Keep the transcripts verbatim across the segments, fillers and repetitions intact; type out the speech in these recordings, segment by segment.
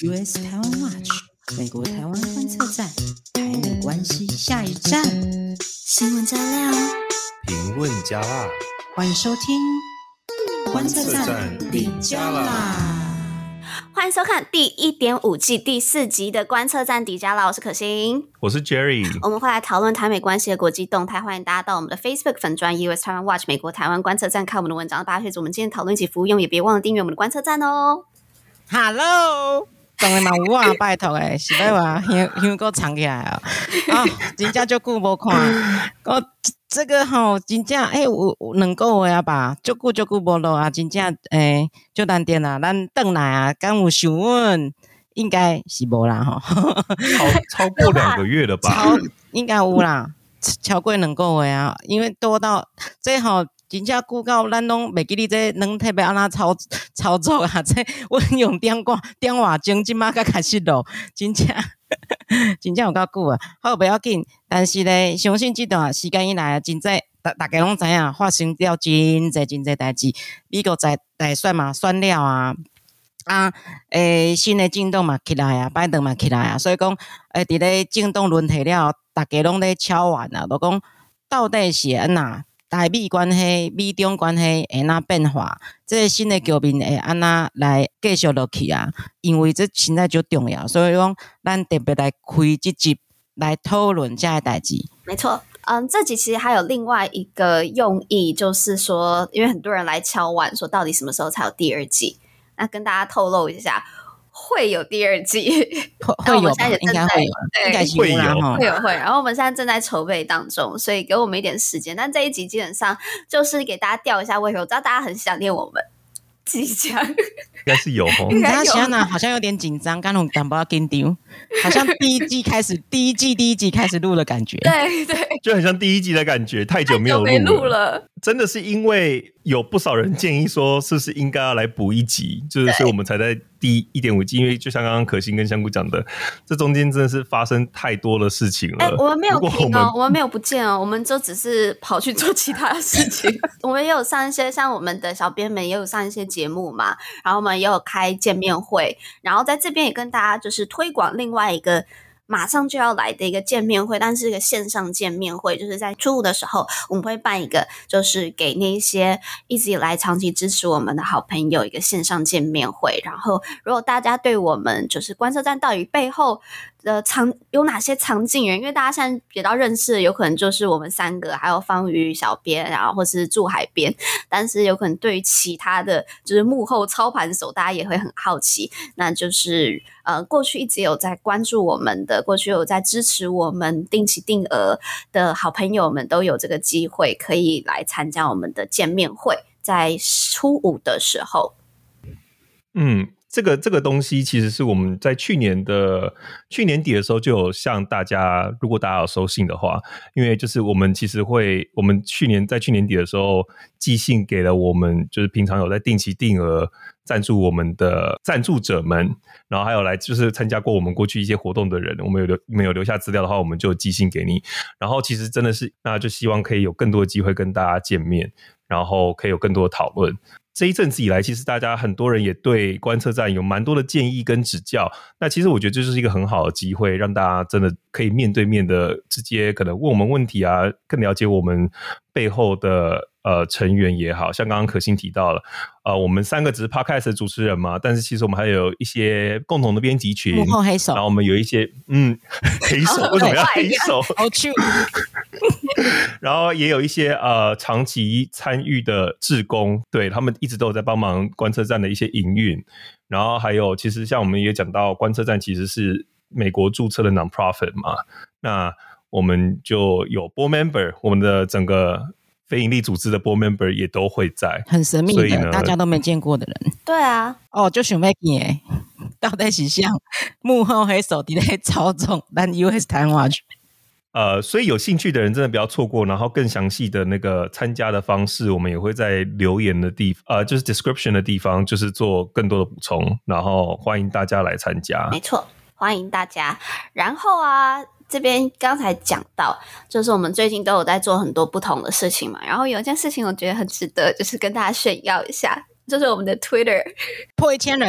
U S 台湾 Watch 美国台湾观测站，台美关系下一站，新闻加料， 评论加辣， 欢迎收听观测站底加啦。 欢迎收看第 一点五 季第四集的观测站底加啦，我是可心， 我是 Jerry。 我们会来讨论台美关系的国际动态，欢迎大家到我们的 Facebook 粉专 U S 台湾 Watch 美国台湾观测站看我们的文章。八月我们今天讨论一起服务用，也别忘了订阅我们的观测站哦。 Hello， 当然嘛有啊，拜托诶，是要话香香菇藏起来啊！啊，真正足久无看，我这个吼、哦、真正诶有有两个月啊吧，足久足久无录啊，真正诶足难点啊，咱转来啊，敢有想问？应该是无啦吼， 超超过两个月了吧？ 超应该有啦，超过两个月啊，因为多到这吼、哦。真正久到咱拢袂记你这软体要安怎操操作啊！这阮用点挂点话钟，即马才开始录，真正真正有够久啊！好不要紧，但是咧，相信这段时间以来啊，真济大大家拢知影发生了真济真济代志，美国在大选嘛选了啊，啊诶新的政党嘛起来啊，拜登嘛起来啊，所以讲诶伫咧政党轮替了，大家拢咧敲完啊，就讲到底是安那？台美关系、美中关系会安怎变化？这个新的局面会安怎来继续落去啊？因为这现在就重要，所以讲咱特别来开这集来讨论这个代志。 没错，嗯，这集其实还有另外一个用意，就是说，因为很多人来敲碗说，到底什么时候才有第二季？那跟大家透露一下。会有第二季， 会有吧？应该会有，应该是会有， 会有会。然后我们现在正在筹备当中，所以给我们一点时间。但这一集基本上就是给大家吊一下胃口，我知道大家很想念我们，即将应该是有哦。 你知道现在好像有点紧张，刚刚淡薄紧张，好像第一季开始，第一季第一集开始录的感觉， 对对， 就很像第一集的感觉，太久没有录 了, 没录了。 真的是因为有不少人建议说，是不是应该要来补一集，就是所以我们才在第 一点五 季，因为就像刚刚可心跟香菇讲的，这中间真的是发生太多的事情了。 哎、欸，我们没有停哦， 我们, 我们没有不见哦，我们就只是跑去做其他的事情。我们也有上一些，像我们的小编们也有上一些节目嘛，然后我们也有开见面会，然后在这边也跟大家就是推广另外一个。马上就要来的一个见面会，但是一个线上见面会，就是在初五的时候，我们会办一个，就是给那些一直以来长期支持我们的好朋友一个线上见面会。然后，如果大家对我们就是观测站到底背后的藏有哪些藏镜人，因为大家现在比较认识的，有可能就是我们三个，还有方瑜小编，然后或是住海边，但是有可能对于其他的就是幕后操盘手，大家也会很好奇，那就是呃，过去一直有在关注我们的。过去有在支持我们定期定额的好朋友们都有这个机会可以来参加我们的见面会，在初五的时候。 嗯，这个这个东西其实是我们在去年的去年底的时候就有向大家，如果大家有收信的话，因为就是我们其实会，我们去年在去年底的时候寄信给了我们，就是平常有在定期定额赞助我们的赞助者们，然后还有来就是参加过我们过去一些活动的人，我们有留没有留下资料的话，我们就寄信给你。然后其实真的是，那就希望可以有更多的机会跟大家见面，然后可以有更多的讨论。这一阵子以来，其实大家很多人也对观测站有蛮多的建议跟指教。那其实我觉得这就是一个很好的机会，让大家真的可以面对面的直接可能问我们问题啊，更了解我们背后的呃成员也好，像刚刚可心提到了，呃，我们三个只是 podcast 的主持人嘛，但是其实我们还有一些共同的编辑群， 幕后黑手， 然后我们有一些嗯黑手，为什么要黑手？ 好趣。 然后也有一些呃长期参与的志工，对他们一直都有在帮忙观测站的一些营运。然后还有，其实像我们也讲到，观测站其实是美国注册的 non-profit 嘛，那我们就有 board member， 我们的整个非营利组织的 board member 也都会在， 很神秘的，大家都没见过的人。 对啊， 哦，就想要见诶，到底是像幕后黑手在咧操纵咱 U S 台湾 Watch。 呃，所以有兴趣的人真的不要错过，然后更详细的那个参加的方式，我们也会在留言的地方，呃，就是 description 的地方，就是做更多的补充，然后欢迎大家来参加。 没错，欢迎大家。然后啊，这边刚才讲到，就是我们最近都有在做很多不同的事情嘛，然后有一件事情我觉得很值得，就是跟大家炫耀一下，就是我们的 Twitter 破一千人。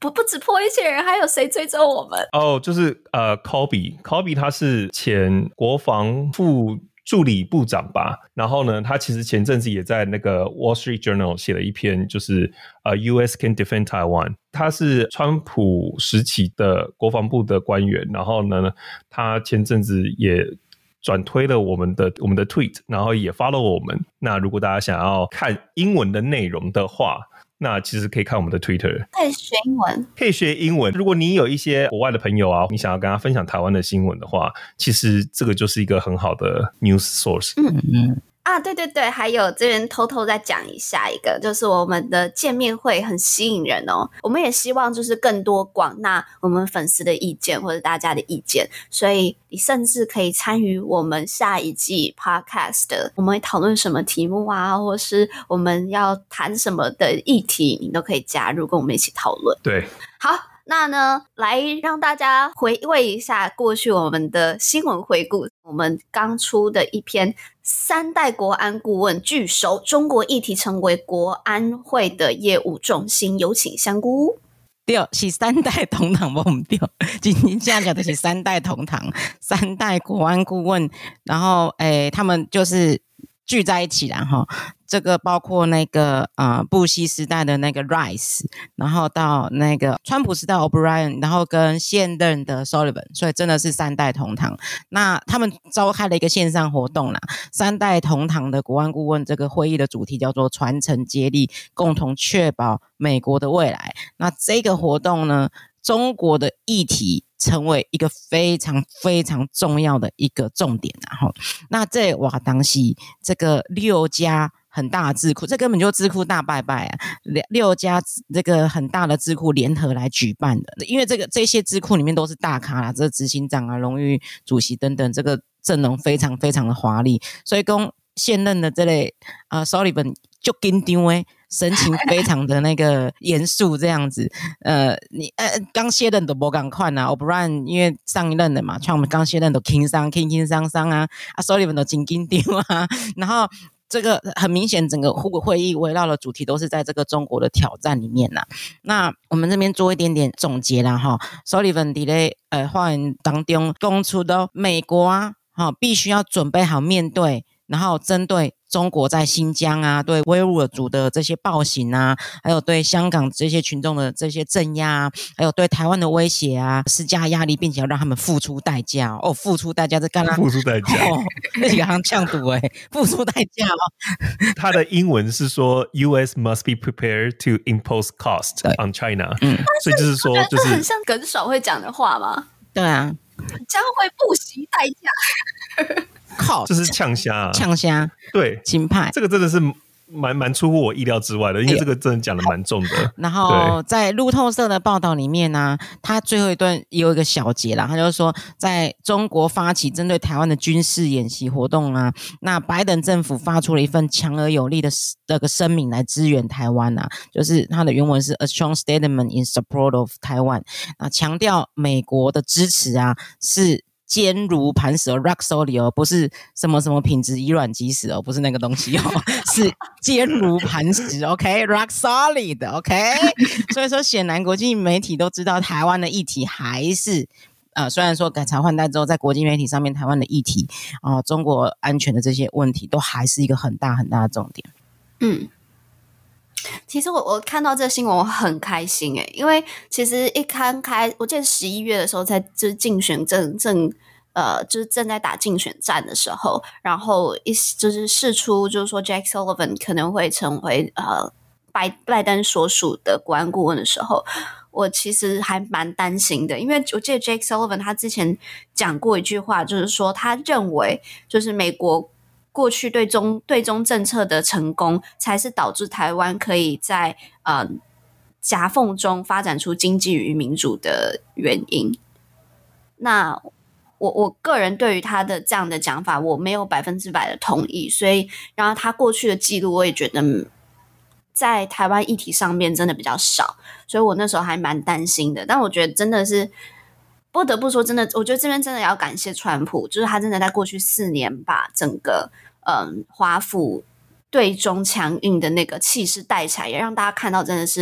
不不止破一千人，还有谁追踪我们？ 哦，就是呃 Kobe Kobe 他是前国防副助理部长吧，然后呢，他其实前阵子也在那个 Wall Street Journal 写了一篇，就是呃 U S can defend Taiwan。他是川普时期的国防部的官员，然后呢，他前阵子也转推了我们的我们的 tweet， 然后也 follow 我们。那如果大家想要看英文的内容的话，那其实可以看我们的 Twitter， 可以学英文， 可以学英文。如果你有一些国外的朋友啊，你想要跟他分享台湾的新闻的话，其实这个就是一个很好的 news source。 嗯嗯。啊，对对对，还有这边偷偷再讲一下一个，就是我们的见面会很吸引人哦。我们也希望就是更多广纳我们粉丝的意见或者大家的意见，所以你甚至可以参与我们下一季 podcast 的，我们会讨论什么题目啊，或是我们要谈什么的议题，你都可以加入跟我们一起讨论。 对， 好。那呢，来让大家回味一下过去我们的新闻回顾。我们刚出的一篇三代国安顾问聚首中国议题成为国安会的业务重心，有请香菇。 对，是三代同堂，我唔对，今天这样讲的是三代同堂，三代国安顾问，然后诶，他们就是聚在一起啦哈。这个包括那个呃布希时代的那个 Rice， 然后到那个川普时代 O'Brien， 然后跟现任的 Sullivan， 所以真的是三代同堂。那他们召开了一个线上活动啦，三代同堂的国安顾问这个会议的主题叫做传承接力，共同确保美国的未来。那这个活动呢，中国的议题成为一个非常非常重要的一个重点啊。那这哇当时这个六家很大的智库，这根本就智库大拜拜啊！六家这个很大的智库联合来举办的，因为这个这些智库里面都是大咖啦，这执行长啊、荣誉主席等等，这个阵容非常非常的华丽，所以跟现任的这类啊、呃、Sullivan 就紧张诶，神情非常的那个严肃这样子。呃，你呃刚卸任都不赶快啊 ，O'Brien 因为上一任的嘛，像我们刚卸任都轻伤轻轻伤伤啊，啊 Sullivan 都紧紧张啊，然后。这个很明显，整个会议围绕的主题都是在这个中国的挑战里面啦。那我们这边做一点点总结啦哈。Sullivan 在呃发言当中讲出的美国啊，哈必须要准备好面对，然后针对中国在新疆啊，对维吾尔族的这些暴行啊，还有对香港这些群众的这些镇压啊，还有对台湾的威胁啊，施加压力，并且要让他们付出代价哦，付出代价是干嘛？ 付出代价， 哦，那几个行呛赌哎，付出代价哦。 他的英文是说 ，U S must be prepared to impose cost on China，嗯，所以就是说，就是很像耿爽会讲的话吗？ 对啊， 将会不惜代价。 靠， 这是呛虾、啊， 呛虾， 对， 金派， 这个真的是蛮蛮出乎我意料之外的，因为这个真的讲的蛮重的。 然后在路透社的报道里面呢、啊，他最后一段也有一个小节啦，他就是说，在中国发起针对台湾的军事演习活动啊，那拜登政府发出了一份强而有力的这个声明来支援台湾啊，就是他的原文是 A strong statement in support of Taiwan， 啊，强调美国的支持啊是。坚如磐石哦 ，rock solid 哦，不是什么什么品质以卵击石哦，不是那个东西哦，是坚如磐石 ，OK，rock solid，OK。所以说，显然国际媒体都知道台湾的议题还是呃，虽然说改朝换代之后，在国际媒体上面，台湾的议题啊、呃，中国安全的这些问题，都还是一个很大很大的重点。 嗯。其实我我看到这个新闻我很开心诶、欸，因为其实一刚开，我记得十一月的时候在就是竞选正正呃就是正在打竞选战的时候，然后一就是释出就是说 Jake Sullivan 可能会成为呃拜拜登所属的国安顾问的时候，我其实还蛮担心的，因为我记得 Jake Sullivan 他之前讲过一句话，就是说他认为就是美国。过去对中对中政策的成功，才是导致台湾可以在呃夹缝中发展出经济与民主的原因。那我我个人对于他的这样的讲法，我没有百分之百的同意，所以然后他过去的记录，我也觉得在台湾议题上面真的比较少，所以我那时候还蛮担心的。但我觉得真的是。不得不说，真的，我觉得这边真的要感谢川普，就是他真的在过去四年把整个嗯华府对中强硬的那个气势带起来，也让大家看到真的是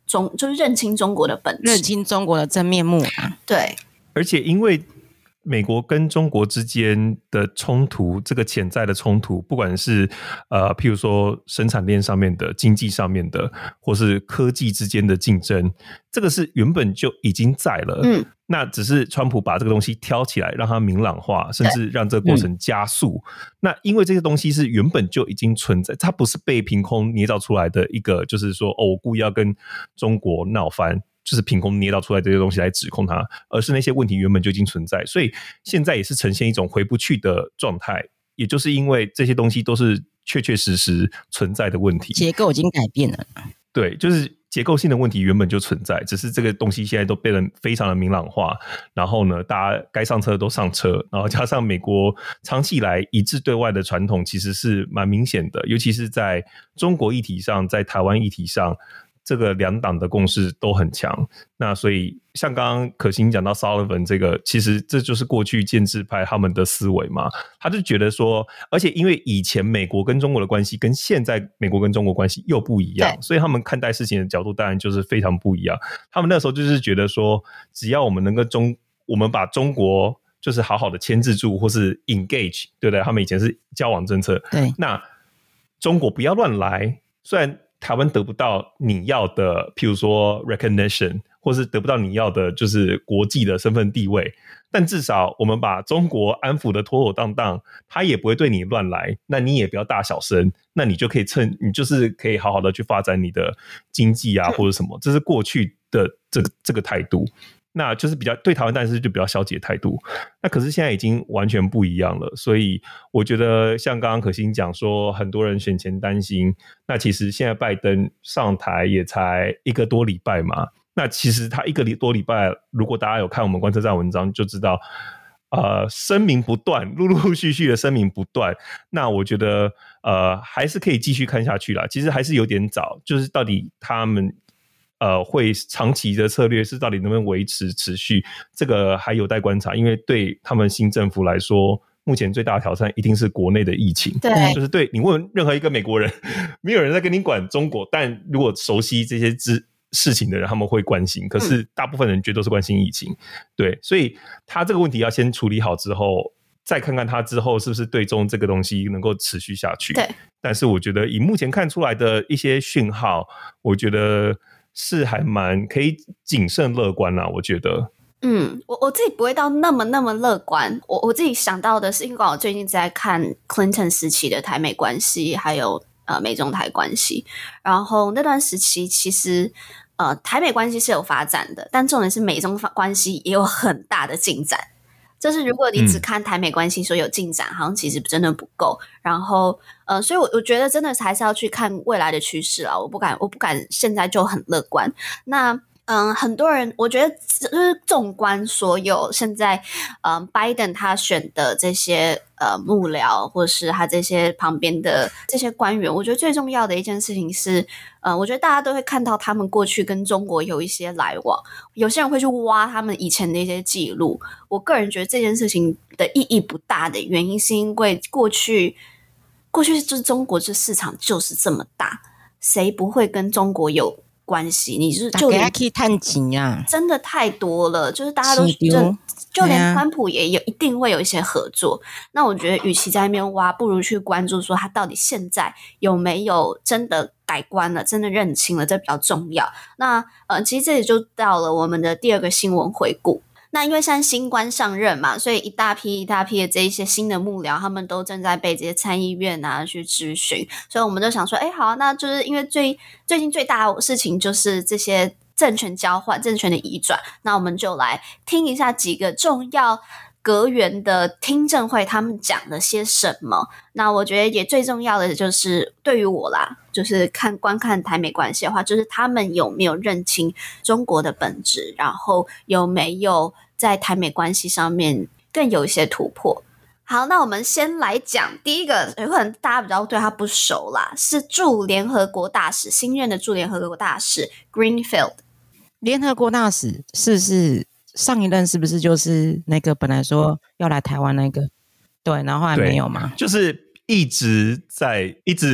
中，就是认清中国的本质， 认清中国的真面目啊。 对， 而且因为美国跟中国之间的冲突，这个潜在的冲突，不管是呃，譬如说生产链上面的、经济上面的，或是科技之间的竞争，这个是原本就已经在了。嗯，那只是川普把这个东西挑起来，让它明朗化，甚至让这个过程加速。嗯、那因为这些东西是原本就已经存在，它不是被凭空捏造出来的一个，就是说哦，我故意要跟中国闹翻。就是凭空捏造出来这些东西来指控他，而是那些问题原本就已经存在，所以现在也是呈现一种回不去的状态，也就是因为这些东西都是确确实实存在的问题， 结构已经改变了。 对，就是结构性的问题原本就存在，只是这个东西现在都变得非常的明朗化，然后呢，大家该上车都上车，然后加上美国长期以来一致对外的传统其实是蛮明显的，尤其是在中国议题上，在台湾议题上，这个两党的共识都很强。那所以像刚刚可心讲到 Sullivan 这个，其实这就是过去建制派他们的思维嘛，他就觉得说，而且因为以前美国跟中国的关系跟现在美国跟中国关系又不一样，所以他们看待事情的角度当然就是非常不一样。他们那时候就是觉得说，只要我们能够中我们把中国就是好好的牵制住，或是 engage， 对不对？他们以前是交往政策， 对， 那中国不要乱来，虽然台湾得不到你要的譬如说 recognition， 或是得不到你要的就是国际的身份地位，但至少我们把中国安抚的妥妥当当，他也不会对你乱来，那你也不要大小声，那你就可以趁你就是可以好好的去发展你的经济啊或者什么，这是过去的这个这个态度，那就是比较对台湾但是就比较消极的态度。那可是现在已经完全不一样了，所以我觉得像刚刚可心讲说很多人选前担心，那其实现在拜登上台也才一个多礼拜嘛，那其实他一个多礼拜，如果大家有看我们观测站文章就知道呃，声明不断，陆陆续续的声明不断，那我觉得呃还是可以继续看下去啦。其实还是有点早，就是到底他们呃，会长期的策略是到底能不能维持持续，这个还有待观察，因为对他们新政府来说，目前最大的挑战一定是国内的疫情。 对， 就是对你问任何一个美国人，没有人在跟你管中国，但如果熟悉这些事情的人，他们会关心，可是大部分人绝对都是关心疫情。嗯、对，所以他这个问题要先处理好之后，再看看他之后是不是对中这个东西能够持续下去。 对， 但是我觉得以目前看出来的一些讯号，我觉得是还蛮可以谨慎乐观啦，我觉得。 嗯，我我自己不会到那么那么乐观。我我自己想到的是，因为我最近在看 Clinton 时期的台美关系，还有呃美中台关系。然后那段时期其实呃台美关系是有发展的，但重点是美中关系也有很大的进展。就是如果你只看台美关系说有进展、嗯、好像其实真的不够，然后呃，所以我我觉得真的还是要去看未来的趋势啊，我不敢我不敢现在就很乐观。那嗯，很多人我觉得就是纵观所有现在嗯拜登他选的这些呃幕僚，或是他这些旁边的这些官员，我觉得最重要的一件事情是呃，我觉得大家都会看到他们过去跟中国有一些来往，有些人会去挖他们以前的一些记录。我个人觉得这件事情的意义不大的原因是因为过去过去就是中国这市场就是这么大，谁不会跟中国有关系？你就是就连可以探钱啊， 真的太多了，就是大家都就就连川普也有一定会有一些合作。那我觉得，与其在那边挖，不如去关注说他到底现在有没有真的改观了，真的认清了，这比较重要。那呃，其实这里就到了我们的第二个新闻回顾。那因为现在新官上任嘛，所以一大批一大批的这一些新的幕僚，他们都正在被这些参议院啊去质询，所以我们就想说，哎，好，那就是因为最最近最大的事情就是这些政权交换、政权的移转，那我们就来听一下几个重要阁员的听证会他们讲了些什么。那我觉得也最重要的就是对于我啦，就是看观看台美关系的话，就是他们有没有认清中国的本质，然后有没有在台美关系上面更有一些突破。好，那我们先来讲第一个，有可能大家比较对他不熟啦，是驻联合国大使，新任的驻联合国大使 Greenfield。 联合国大使是不是上一任是不是就是那个本来说要来台湾那个？对，然后后来没有嘛， 就是一直在一直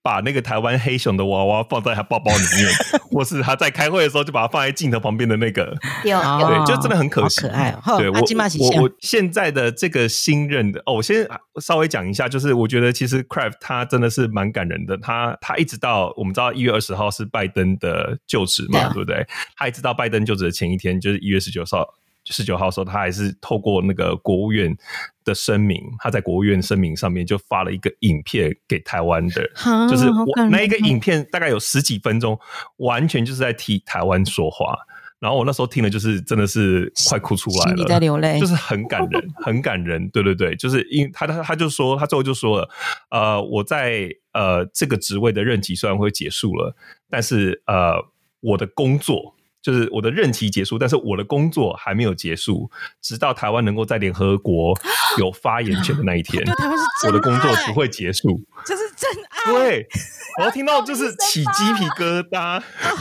把那个台湾黑熊的娃娃放在他包包里面，或是他在开会的时候就把它放在镜头旁边的那个， 有对，就真的很可惜， 好可爱哦。 对，我、 啊、 我我现在的这个新任的哦，我先稍微讲一下，就是我觉得其实 Kraft 他真的是蛮感人的，他他一直到我们知道一月二十号是拜登的就职嘛， 对, 对不对？他一直到拜登就职的前一天，就是一月十九号。十九号的时候，他还是透过那个国务院的声明，他在国务院声明上面就发了一个影片给台湾的，就是我那一个影片大概有十几分钟，完全就是在替台湾说话。然后我那时候听了，就是真的是快哭出来了， 心里在流泪， 就是很感人，很感人。对对对，就是因他他他就说，他最后就说了，呃，我在呃这个职位的任期虽然会结束了，但是呃我的工作。就是我的任期结束，但是我的工作还没有结束，直到台湾能够在联合国有发言权的那一天， 对台湾是真爱， 我的工作不会结束。 这是真爱。 对，我要听到就是起鸡皮疙瘩。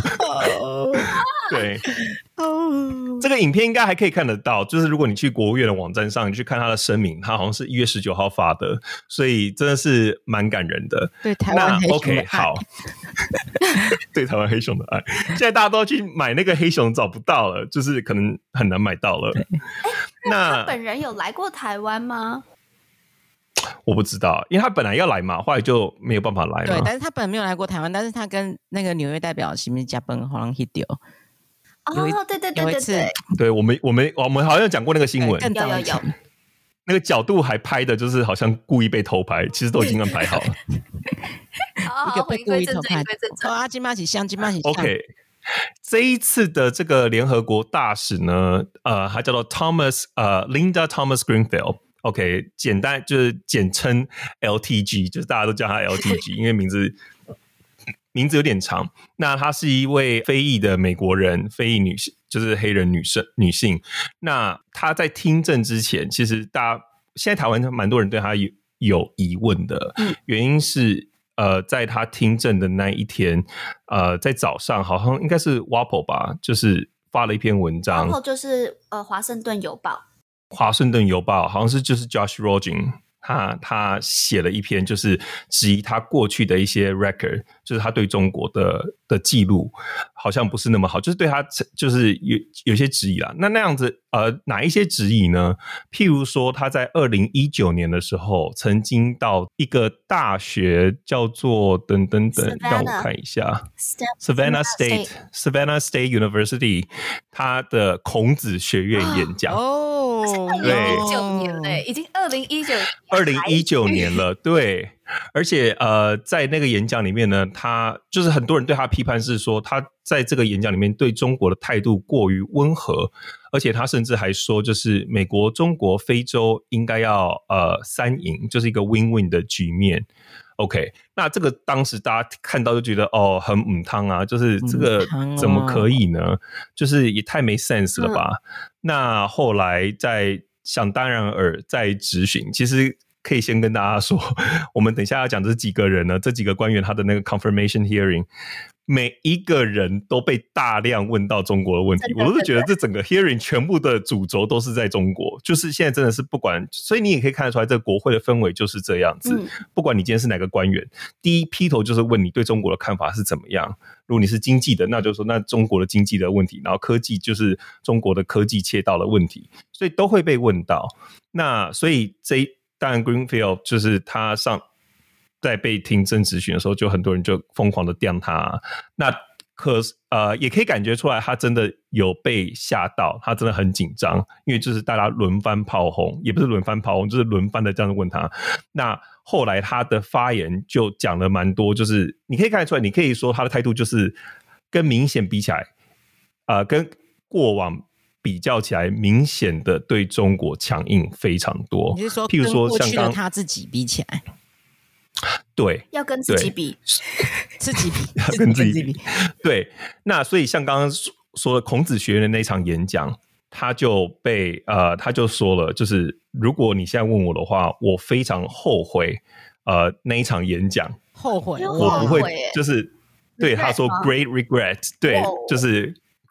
对，这个影片应该还可以看得到，就是如果你去国务院的网站上，你去看他的声明，他好像是一月十九号发的，所以真的是蛮感人的。 对台湾黑熊的爱。 OK， 好。对台湾黑熊的爱，现在大家都要去买那个黑熊，找不到了，就是可能很难买到了。那他本人有来过台湾吗？ 我不知道，因为他本来要来嘛，后来就没有办法来嘛。 对，但是他本来没有来过台湾，但是他跟那个纽约代表是不是加奔好像 hit 掉？ 哦，对对对对对， 对我们我们我们好像讲过那个新闻， 更早以前。 那个角度还拍的就是好像故意被偷拍，其实都已经安排好了。 一个被故意偷拍。哦，阿金马起香，金马起香。 OK， 这一次的这个联合国大使呢，呃，他叫做 Thomas 呃 Linda Thomas Greenfield。OK， 简单就是简称 L T G， 就是大家都叫他 L T G， 因为名字名字有点长。那她是一位非裔的美国人，非裔女性。就是黑人女生女性，那她在听证之前，其实大家现在台湾蛮多人对她有有疑问的，嗯、原因是呃，在她听证的那一天，呃，在早上好像应该是 W A P O 吧，就是发了一篇文章 ，W A P O 就是呃华盛顿邮报， 华盛顿邮报好像是就是 Josh Rogin。他他写了一篇，就是质疑他过去的一些 record， 就是他对中国的的记录好像不是那么好，就是对他就是有有些质疑啦。那那样子呃，哪一些质疑呢？譬如说他在二零一九年的时候，曾经到一个大学叫做等等等，让我看一下 ，Savannah State Savannah State University， 他的孔子学院演讲。 哦， 对， 二零一九年嘞，已经二零一九。 二零一九年了，对，而且呃，在那个演讲里面呢，他就是很多人对他批判是说，他在这个演讲里面对中国的态度过于温和，而且他甚至还说，就是美国、中国、非洲应该要呃三赢，就是一个 win-win 的局面。OK， 那这个当时大家看到就觉得哦，很母汤啊，就是这个怎么可以呢？哦、就是也太没 sense 了吧？嗯、那后来在想当然尔在质询，其实可以先跟大家说，我们等一下要讲这几个人呢，这几个官员他的那个 confirmation hearing， 每一个人都被大量问到中国的问题，我都是觉得这整个 hearing 全部的主轴都是在中国，就是现在真的是不管，所以你也可以看得出来，这个国会的氛围就是这样子。嗯、不管你今天是哪个官员，第一劈头就是问你对中国的看法是怎么样。如果你是经济的，那就说那中国的经济的问题，然后科技就是中国的科技切到的问题，所以都会被问到。那所以这一当然 Greenfield 就是他上在被听证质询的时候，就很多人就疯狂的刁他。那可呃也可以感觉出来，他真的有被吓到，他真的很紧张，因为就是大家轮番炮轰，也不是轮番炮轰，就是轮番的这样问他。那后来他的发言就讲了蛮多，就是你可以看得出来，你可以说他的态度就是跟明显比起来，呃，跟过往比较起来，明显的对中国强硬非常多。 你是说， 譬如说像刚他自己比起来， 对， 要跟自己比， 自己比， 要跟自己比。对，那所以像刚刚说的孔子学院的那场演讲，他就被呃，他就说了，就是如果你现在问我的话，我非常后悔呃那一场演讲， 后悔， 我不会，就是对他说 great regret， 对，就是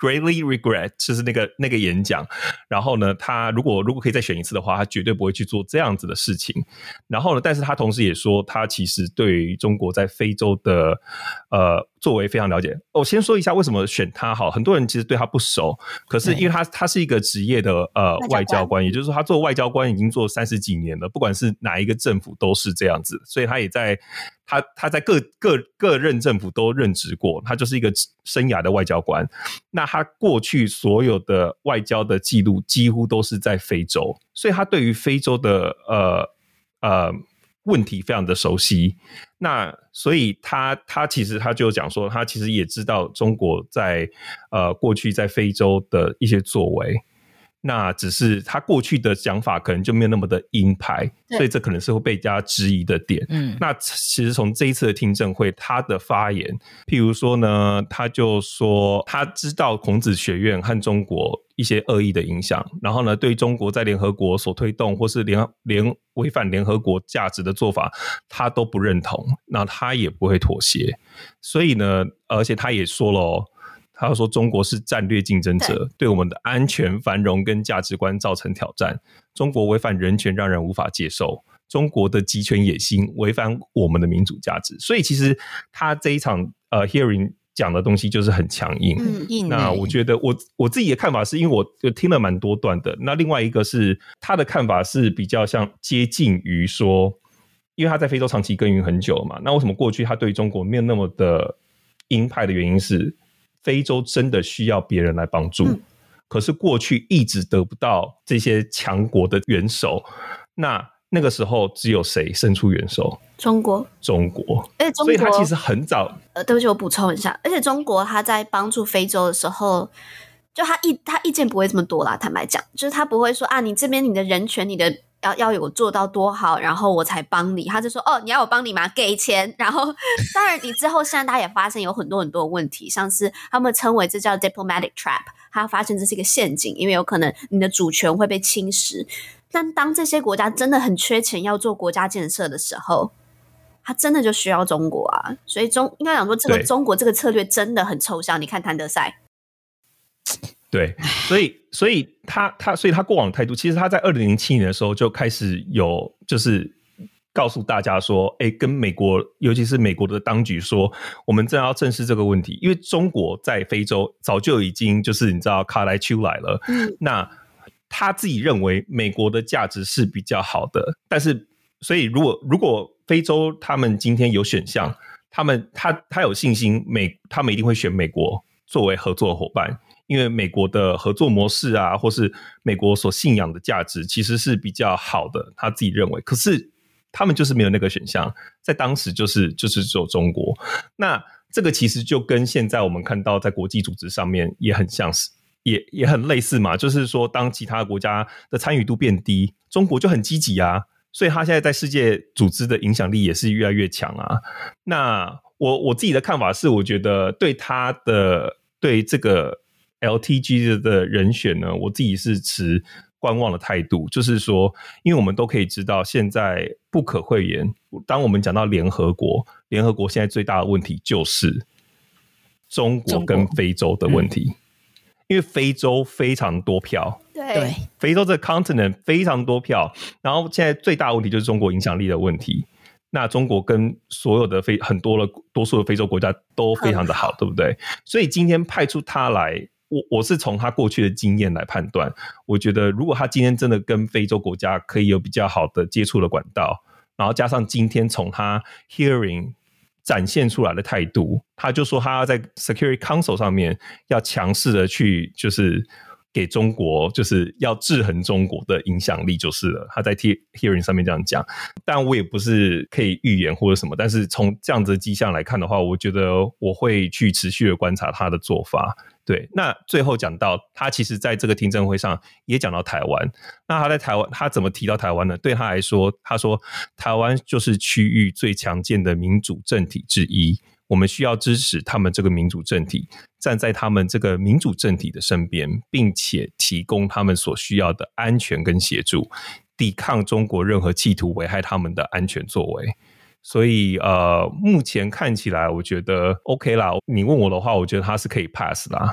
greatly regret 就是那个那个演讲，然后呢他如果如果可以再选一次的话，他绝对不会去做这样子的事情。然后呢但是他同时也说他其实对于中国在非洲的呃作为非常了解。我先说一下为什么选他好，很多人其实对他不熟，可是因为他他是一个职业的呃外交官，也就是说他做外交官已经做三十几年了，不管是哪一个政府都是这样子，所以他也在他他在各各各任政府都任职过，他就是一个生涯的外交官。那他过去所有的外交的记录几乎都是在非洲，所以他对于非洲的呃呃问题非常的熟悉。那所以他他其实他就讲说，他其实也知道中国在呃过去在非洲的一些作为。那只是他过去的讲法可能就没有那么的鹰派，所以这可能是会被大家质疑的点。嗯，那其实从这一次的听证会他的发言，譬如说呢他就说他知道孔子学院和中国一些恶意的影响，然后呢对中国在联合国所推动或是联联违反联合国价值的做法他都不认同，那他也不会妥协。所以呢而且他也说了哦，他说中国是战略竞争者， 对, 对我们的安全繁荣跟价值观造成挑战，中国违反人权让人无法接受，中国的集权野心违反我们的民主价值。所以其实他这一场呃 hearing 讲的东西就是很强硬。嗯，那我觉得我我自己的看法是因为我听了蛮多段的，那另外一个是他的看法是比较像接近于说，因为他在非洲长期耕耘很久嘛，那为什么过去他对中国没有那么的鹰派的原因是非洲真的需要别人来帮助、嗯、可是过去一直得不到这些强国的援手，那那个时候只有谁伸出援手？中国中国而且中国所以他其实很早呃，对不起我补充一下，而且中国他在帮助非洲的时候就他意他意见不会这么多啦，坦白讲就是他不会说啊你这边你的人权你的要要有做到多好然后我才帮你，他就说哦你要我帮你吗？给钱。然后当然你之后现在大家也发现有很多很多的问题，像是他们称为这叫 diplomatic trap， 他发现这是一个陷阱，因为有可能你的主权会被侵蚀。但当这些国家真的很缺钱要做国家建设的时候，他真的就需要中国啊。所以中应该讲说这个中国这个策略真的很抽象，你看谭德赛对，所以所以他他所以他过往的态度，其实他在二零零七年的时候就开始有就是告诉大家说，哎，跟美国尤其是美国的当局说，我们真的要正视这个问题，因为中国在非洲早就已经就是你知道卡来出来了。嗯，那他自己认为美国的价值是比较好的，但是所以如果如果非洲他们今天有选项，他们他他有信心美他们一定会选美国作为合作的伙伴。因为美国的合作模式啊，或是美国所信仰的价值其实是比较好的，他自己认为。可是他们就是没有那个选项，在当时就是就是只有中国。那这个其实就跟现在我们看到在国际组织上面也很像是也也很类似嘛，就是说当其他国家的参与度变低，中国就很积极啊，所以他现在在世界组织的影响力也是越来越强啊。那我我自己的看法是，我觉得对他的对这个L T G 的人选呢，我自己是持观望的态度，就是说因为我们都可以知道现在不可讳言，当我们讲到联合国联合国现在最大的问题就是中国跟非洲的问题、嗯、因为非洲非常多票， 对， 非洲这个 continent 非常多票，然后现在最大的问题就是中国影响力的问题。那中国跟所有的非很多的多数的非洲国家都非常的好，对不对？所以今天派出他来，我我是从他过去的经验来判断，我觉得如果他今天真的跟非洲国家可以有比较好的接触的管道，然后加上今天从他 hearing 展现出来的态度，他就说他要在 Security Council 上面要强势的去就是给中国就是要制衡中国的影响力就是了，他在 hearing 上面这样讲。但我也不是可以预言或者什么，但是从这样子的迹象来看的话，我觉得我会去持续的观察他的做法。对，那最后讲到他其实在这个听证会上也讲到台湾，那他在台湾他怎么提到台湾呢？对他来说，他说台湾就是区域最强健的民主政体之一，我们需要支持他们这个民主政体，站在他们这个民主政体的身边，并且提供他们所需要的安全跟协助，抵抗中国任何企图危害他们的安全作为。所以呃，目前看起来我觉得 OK 啦，你问我的话我觉得他是可以 pass 啦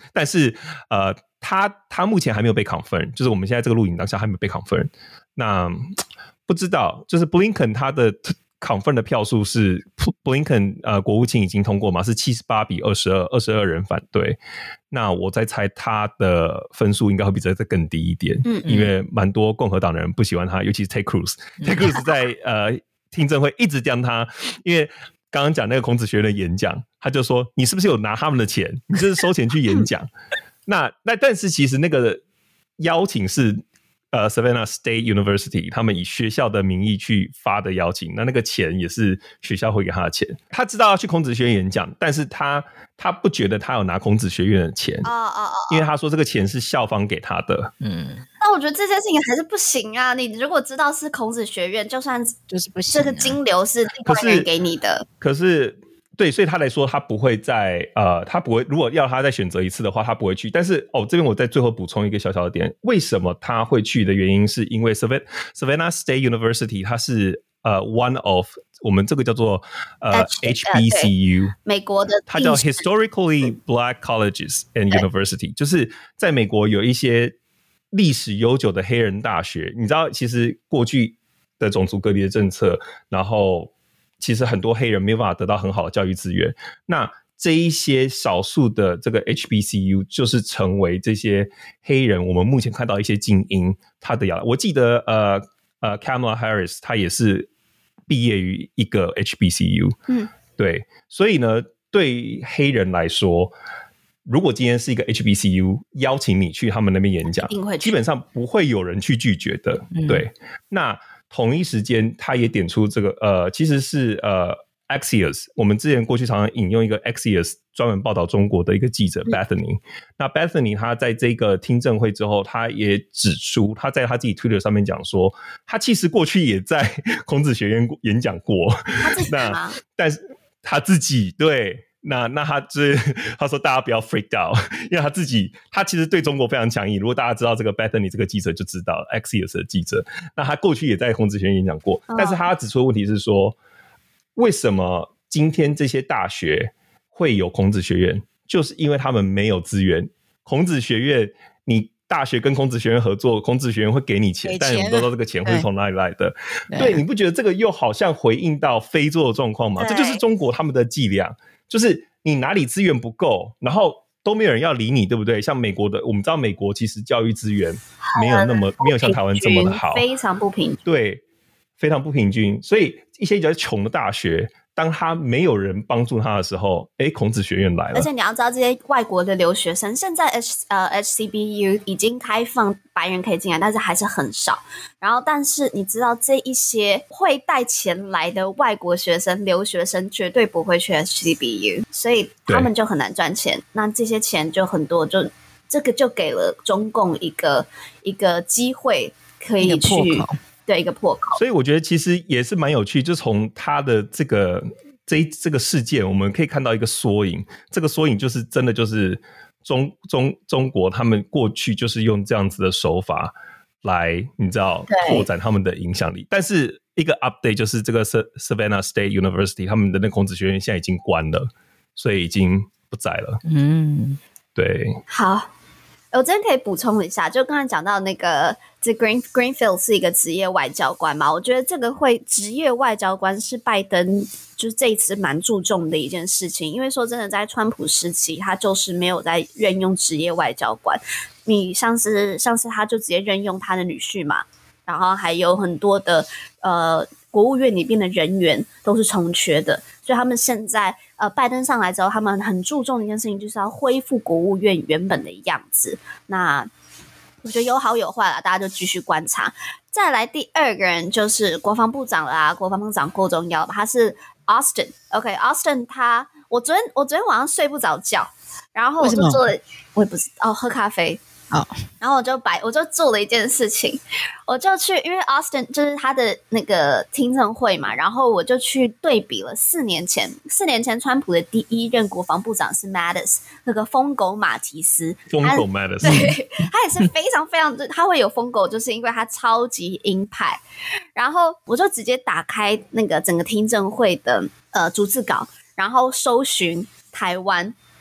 但是呃，他他目前还没有被 confirm， 就是我们现在这个录影当下还没有被 confirm。那不知道，就是 Blinken 他的 confirm 的票数是 Blinken 呃国务卿已经通过嘛，是七十八比二十二，二十二人反对。那我在猜他的分数应该会比这个更低一点，嗯嗯，因为蛮多共和党的人不喜欢他，尤其是 Ted Cruz。Ted Cruz 在呃听证会一直讲他，因为刚刚讲那个孔子学院的演讲，他就说你是不是有拿他们的钱？你这是收钱去演讲。那那但是其实那个邀请是呃 Savannah State University 他们以学校的名义去发的邀请，那那个钱也是学校会给他的钱。他知道要去孔子学院演讲，但是他他不觉得他有拿孔子学院的钱，哦哦哦，因为他说这个钱是校方给他的。嗯， 那我觉得这件事情还是不行啊！你如果知道是孔子学院，就算就是不行、啊， 这个金流是另外人给你的， 可是。对，所以他来说，他不会在呃，他不会。如果要他再选择一次的话，他不会去。但是哦，这边我在最后补充一个小小的点，为什么他会去的原因，是因为 Savannah State University 它是呃 one of 我们这个叫做呃 H B C U， 美国的， 它叫 Historically Black Colleges and University， 就是在美国有一些历史悠久的黑人大学。你知道，其实过去的种族隔离的政策，然后。其实很多黑人没有办法得到很好的教育资源，那这一些少数的这个 H B C U 就是成为这些黑人我们目前看到一些精英他的我记得呃呃 Kamala Harris 他也是毕业于一个 H B C U， 嗯，对，所以呢对黑人来说，如果今天是一个 H B C U 邀请你去他们那边演讲，基本上不会有人去拒绝的，嗯、对，那同一时间，他也点出这个呃，其实是呃 Axios， 我们之前过去常常引用一个 Axios 专门报道中国的一个记者 Bethany，、嗯、那 Bethany 他在这个听证会之后，他也指出，他在他自己 Twitter 上面讲说，他其实过去也在孔子学院演讲过， 他自己吗？ 但是他自己对。那那他就是他说大家不要 freak out， 因为他自己他其实对中国非常强硬。如果大家知道这个 Bethany 这个记者就知道 Axios 的记者，那他过去也在孔子学院演讲过，但是他指出的问题是说，为什么今天这些大学会有孔子学院，就是因为他们没有资源。孔子学院你大学跟孔子学院合作，孔子学院会给你钱，但我们都知道这个钱会从哪里来的。对，对，你不觉得这个又好像回应到非洲的状况吗？这就是中国他们的伎俩，就是你哪里资源不够，然后都没有人要理你，对不对？像美国的，我们知道美国其实教育资源没有那么没有像台湾这么的好， 非常不平均， 对，非常不平均。所以一些比较穷的大学，当他没有人帮助他的时候，哎，孔子学院来了。 而且你要知道，这些外国的留学生，现在 H 呃 H C B U 已经开放白人可以进来，但是还是很少。然后，但是你知道，这一些会带钱来的外国学生、留学生，绝对不会去 H C B U， 所以他们就很难赚钱。那这些钱就很多，就这个就给了中共一个一个机会，可以去。对，一个破口。 所以我觉得其实也是蛮有趣，就从他的这个这这个事件，我们可以看到一个缩影。这个缩影就是真的就是中中中国他们过去就是用这样子的手法来，你知道拓展他们的影响力。但是一个 update 就是这个 Savannah State University 他们的那孔子学院现在已经关了，所以已经不在了。嗯，对。 好。我这边可以补充一下，就刚才讲到那个这 Green Greenfield 是一个职业外交官嘛，我觉得这个会职业外交官是拜登就是这一次蛮注重的一件事情，因为说真的，在川普时期，他就是没有在任用职业外交官，你像是像是他就直接任用他的女婿嘛，然后还有很多的呃国务院里面的人员都是重缺的，所以他们现在呃拜登上来之后，他们很注重的一件事情就是要恢复国务院原本的样子。那我觉得有好有坏啦，大家就继续观察。再来第二个人就是国防部长了啊，国防部长郭宗耀，他是 Austin。OK，Austin 他我昨天我昨天晚上睡不着觉，然后我就做了，我也不知道哦，喝咖啡。Oh. 然后我就摆，我就做了一件事情，我就去，因为 Austin 就是他的那个听证会嘛，然后我就去对比了四年前，四年前川普的第一任国防部长是 Mattis， 那个疯狗马提斯， 疯狗 Mattis， 对，他也是非常非常，他会有疯狗，就是因为他超级鹰派。然后我就直接打开那个整个听证会的呃逐字稿，然后搜寻台湾。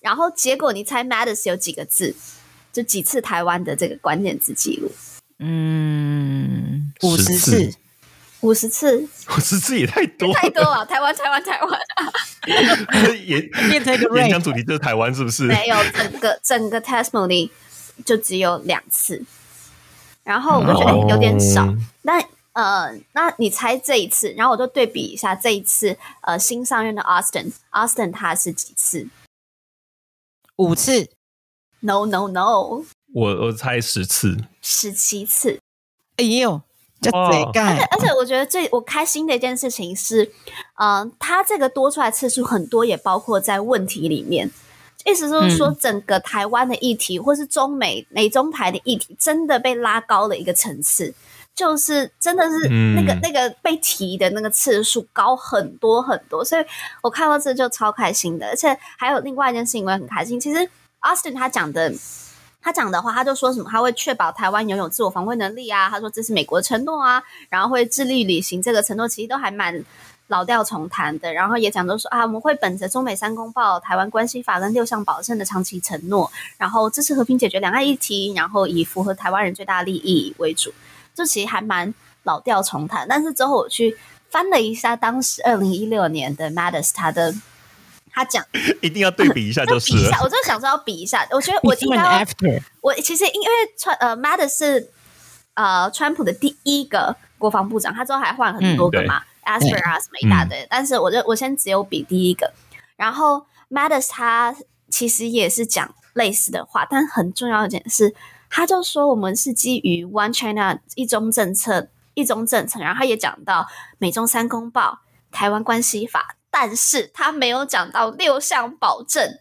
然后结果你猜 Mattis 有几个字？就几次台湾的这个关键字记录？ 嗯，五十次。 五十次， 五十次也太多了， 太多了。台湾，台湾，台湾， 也变成一个演讲主题就是台湾，是不是？ 没有，整个整个 testimony 就只有两次，然后我就觉得、 哦欸、有点少。那呃，那你猜这一次，然后我就对比一下这一次，呃，新上任的 Austin，Austin 他是几次？ 五次 ？No No No， 我我猜十次， 十七次。 哎呦！就这盖， 而且而且我觉得最我开心的一件事情是，嗯、呃，他这个多出来次数很多，也包括在问题里面。意思就是说，整个台湾的议题，嗯、或是中美美中台的议题，真的被拉高了一个层次，就是真的是那个、嗯、那个被提的那个次数高很多很多，所以我看到这就超开心的。而且还有另外一件事情，我也很开心。其实 Austin 他讲的。他讲的话，他就说什么，他会确保台湾拥有自我防卫能力啊。他说这是美国的承诺啊，然后会致力履行这个承诺，其实都还蛮老调重弹的。然后也讲到说啊，我们会本着中美三公报、台湾关系法跟六项保证的长期承诺，然后支持和平解决两岸议题，然后以符合台湾人最大利益为主。这其实还蛮老调重弹。但是之后我去翻了一下，当时二零一六年的 Mattis 他的。他讲一定要对比一下就是了。 我就想说要比一下，我觉得我应该要我其实因为川呃 Mattis 是呃川普的第一个国防部长，他之后还换很多个嘛 ，Asper 啊什么一大堆，嗯、但是我就我先只有比第一个。然后 Mattis 他其实也是讲类似的话，但很重要一点是，他就说我们是基于 One China 一中政策一中政策，然后他也讲到美中三公报、台湾关系法。但是他没有讲到六项保证，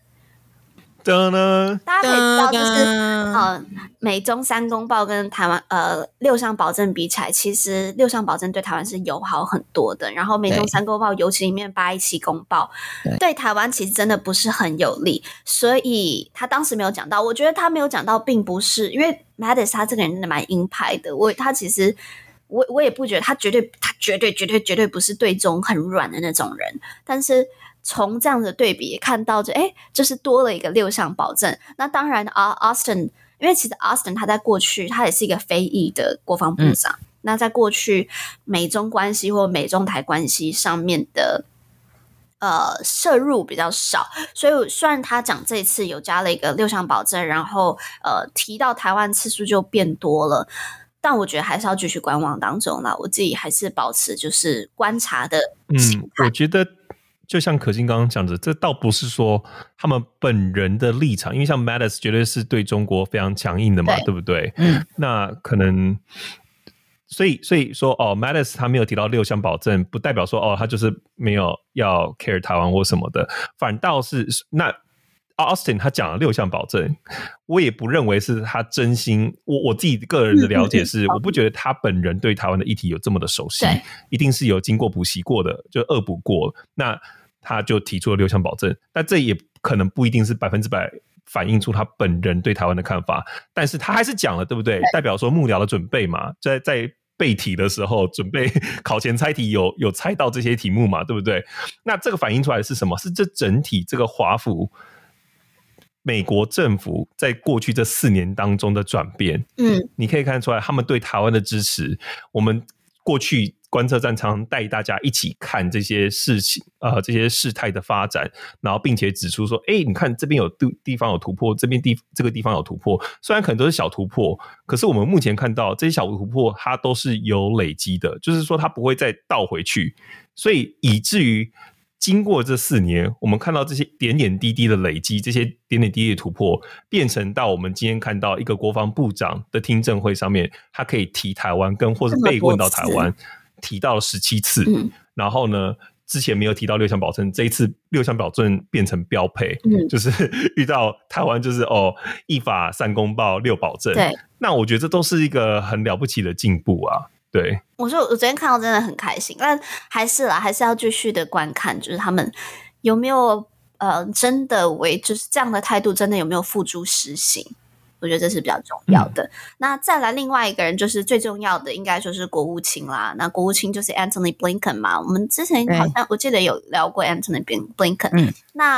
大家可以知道，就是呃，美中三公报跟台湾呃六项保证比起来，其实六项保证对台湾是友好很多的。然后美中三公报，尤其里面八一七公报，对, 对台湾其实真的不是很有利，所以他当时没有讲到。我觉得他没有讲到，并不是因为 Mattis 他这个人真的蛮鹰派的，我他其实。我我也不觉得他绝对他绝对绝对绝对不是对中很软的那种人，但是从这样的对比看到就哎，就是多了一个六项保证。那当然啊 ，Austin， 因为其实 Austin 他在过去他也是一个非裔的国防部长，嗯、那在过去美中关系或美中台关系上面的呃摄入比较少，所以虽然他讲这一次有加了一个六项保证，然后呃提到台湾次数就变多了。但我觉得还是要继续观望当中啦，我自己还是保持就是观察的心态。 嗯，我觉得就像可心刚刚讲的，这倒不是说他们本人的立场，因为像 Mattis 绝对是对中国非常强硬的嘛， 对, 对不对？嗯，那可能所以所以说哦 ，Mattis 他没有提到六项保证，不代表说哦他就是没有要 care 台湾或什么的，反倒是那。Austin 他讲了六项保证，我也不认为是他真心。我我自己个人的了解是，我不觉得他本人对台湾的议题有这么的熟悉，一定是有经过补习过的，就恶补过。那他就提出了六项保证，但这也可能不一定是百分之百反映出他本人对台湾的看法，但是他还是讲了，对不对？代表说幕僚的准备嘛，在在背题的时候，准备考前猜题有有猜到这些题目嘛，对不对？那这个反映出来的是什么？是这整体这个华府。美国政府在过去这四年当中的转变，嗯，你可以看出来他们对台湾的支持。我们过去观测站常常带大家一起看这些事情，呃，这些事态的发展，然后并且指出说，哎、欸，你看这边有地方有突破，这边地这个地方有突破，虽然可能都是小突破，可是我们目前看到这些小突破，它都是有累积的，就是说它不会再倒回去，所以以至于。经过这四年，我们看到这些点点滴滴的累积，这些点点滴滴的突破，变成到我们今天看到一个国防部长的听证会上面，他可以提台湾，跟或是被问到台湾，提到了十七次、嗯。然后呢，之前没有提到六项保证，这一次六项保证变成标配，嗯、就是遇到台湾就是哦，一法三公报六保证。对，那我觉得这都是一个很了不起的进步啊。对， 我说我昨天看到真的很开心，但还是啦，还是要继续的观看，就是他们有没有呃真的为就是这样的态度，真的有没有付诸实行？我觉得这是比较重要的。嗯、那再来另外一个人，就是最重要的，应该就是国务卿啦。那国务卿就是 Antony Blinken 嘛，我们之前好像我记得有聊过 Antony Blinken。嗯，那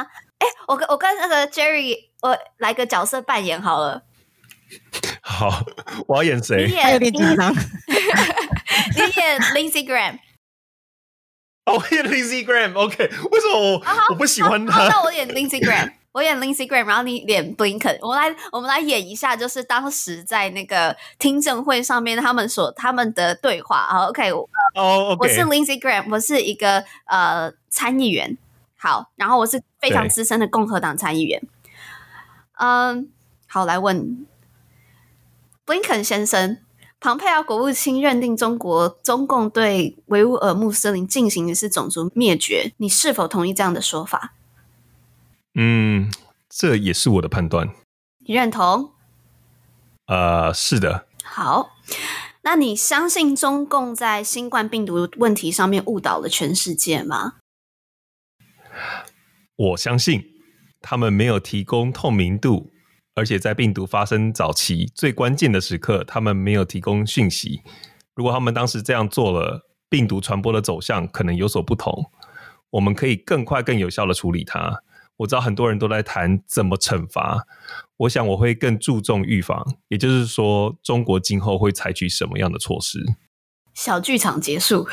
哎，我跟我跟那个 Jerry， 我来个角色扮演好了。 好，我要演谁？ 你演有点紧张。 你演 Lindsey Graham。 哦，我演 Lindsey Graham。OK， 为什么我、啊、我不喜欢他？ 那我演 Lindsey Graham。我演 Lindsey Graham， 然后你演 Blinken， 我们来我们来演一下，就是当时在那个听证会上面他们所他们的对话。好 ，OK， 我、 oh, okay. 我是 Lindsey Graham， 我是一个呃参议员。好，然后我是非常资深的共和党参议员。嗯，好，来问 Blinken 先生，庞佩奥国务卿认定中国中共对维吾尔穆斯林进行的是种族灭绝，你是否同意这样的说法？ 嗯，这也是我的判断。 你认同？ 呃，是的。 好，那你相信中共在新冠病毒问题上面误导了全世界吗？ 我相信他们没有提供透明度，而且在病毒发生早期最关键的时刻，他们没有提供讯息。如果他们当时这样做了，病毒传播的走向可能有所不同，我们可以更快更有效的处理它。我知道很多人都在谈怎么惩罚，我想我会更注重预防，也就是说中国今后会采取什么样的措施。 小剧场结束。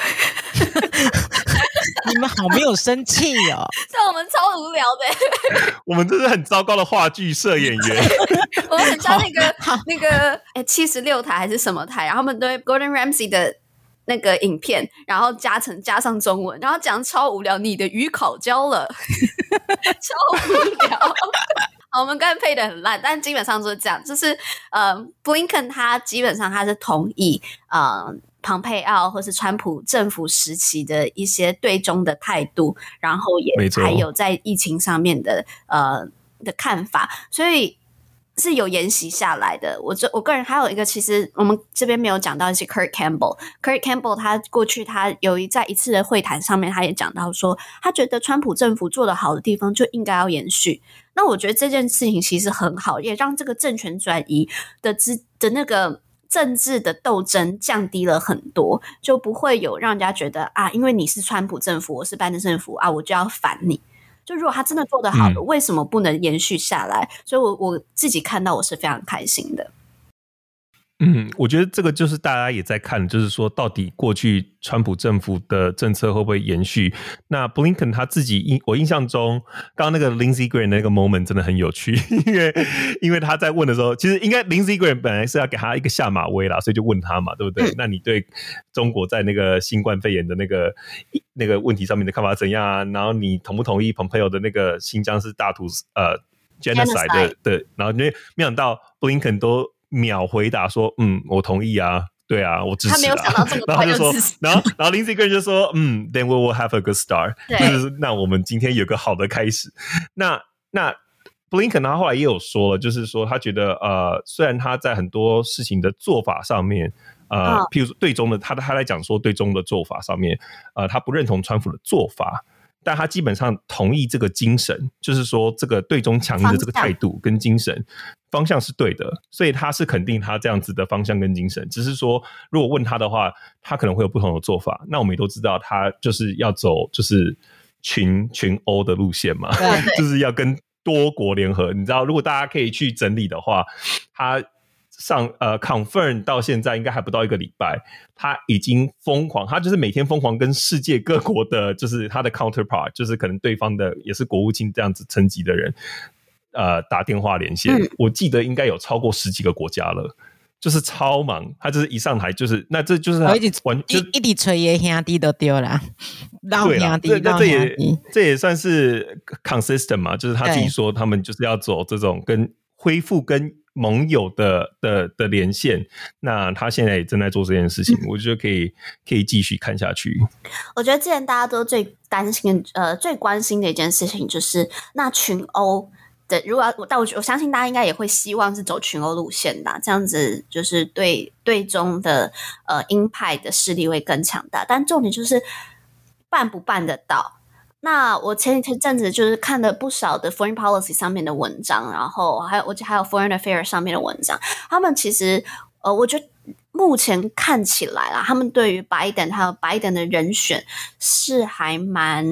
你们好没有生气哦。 但我们超无聊的。 我们这是很糟糕的话剧社演员。 我们很像那个那个哎七十六台还是什么台，然后他们对 Gordon Ramsay 的那个影片，然后加成加上中文，然后讲超无聊，你的鱼烤焦了。超无聊。好，我们刚才配的很烂，但基本上就是这样，就是呃 Blinken 他基本上他是同意呃庞佩奥或是川普政府时期的一些对中的态度，然后也还有在疫情上面的呃的看法，所以是有沿袭下来的。我这我个人还有一个，其实我们这边没有讲到，是 Kurt Campbell。Kurt Campbell 他过去他有一在一次的会谈上面，他也讲到说，他觉得川普政府做得好的地方就应该要延续。那我觉得这件事情其实很好，也让这个政权转移的之的那个政治的斗争降低了很多，就不会有让人家觉得啊，因为你是川普政府，我是拜登政府啊，我就要反你。就如果他真的做得好了、嗯、为什么不能延续下来？所以我我自己看到我是非常开心的。 嗯，我觉得这个就是大家也在看，就是说到底过去川普政府的政策会不会延续。那 Blinken 他自己，我印象中刚刚那个 Lindsey Graham 那个 moment 真的很有趣，因为因为他在问的时候，其实应该 Lindsey Graham 本来是要给他一个下马威啦，所以就问他嘛，对不对、嗯、那你对中国在那个新冠肺炎的那个那个问题上面的看法怎样啊？然后你同不同意 Pompeo 的那个新疆是大屠呃 genocide 的, 的然后没想到 Blinken 都秒回答说，嗯，我同意啊，对啊，我支持啊。 他没有想到这么快就支持。 然后然后 Lindsey Graham 就说，嗯 ，then we will have a good start， 就是那我们今天有个好的开始。那那 Blinken 他后来也有说了，就是说他觉得呃，虽然他在很多事情的做法上面。呃，譬如说对中的他他在讲说对中的做法上面，呃，他不认同川普的做法，但他基本上同意这个精神，就是说这个对中强硬的这个态度跟精神方向是对的，所以他是肯定他这样子的方向跟精神。只是说，如果问他的话，他可能会有不同的做法。那我们也都知道，他就是要走就是群群欧的路线嘛，就是要跟多国联合。你知道，如果大家可以去整理的话，他。上呃 confirm 到现在应该还不到一个礼拜，他已经疯狂，他就是每天疯狂跟世界各国的，就是他的 counterpart， 就是可能对方的也是国务卿这样子层级的人，呃，打电话连线、嗯。我记得应该有超过十几个国家了，就是超忙。他就是一上台就是，那这就是他完就一直吹爷兄弟都丢了，老兄弟， 这也这也算是 consistent 嘛，就是他自己说他们就是要走这种跟恢复跟。盟友的的的连线，那他现在也正在做这件事情，嗯、我觉得可以可以继续看下去。 我觉得之前大家都最担心呃最关心的一件事情就是那群欧的，如果要但我我相信大家应该也会希望是走群欧路线的，这样子就是对对中的呃鹰派的势力会更强大，但重点就是办不办得到。那我前一阵子就是看了不少的 foreign policy 上面的文章，然后还有我还有 foreign affairs 上面的文章，他们其实呃，我觉得目前看起来啦，他们对于 Biden 还有 Biden 的人选是还蛮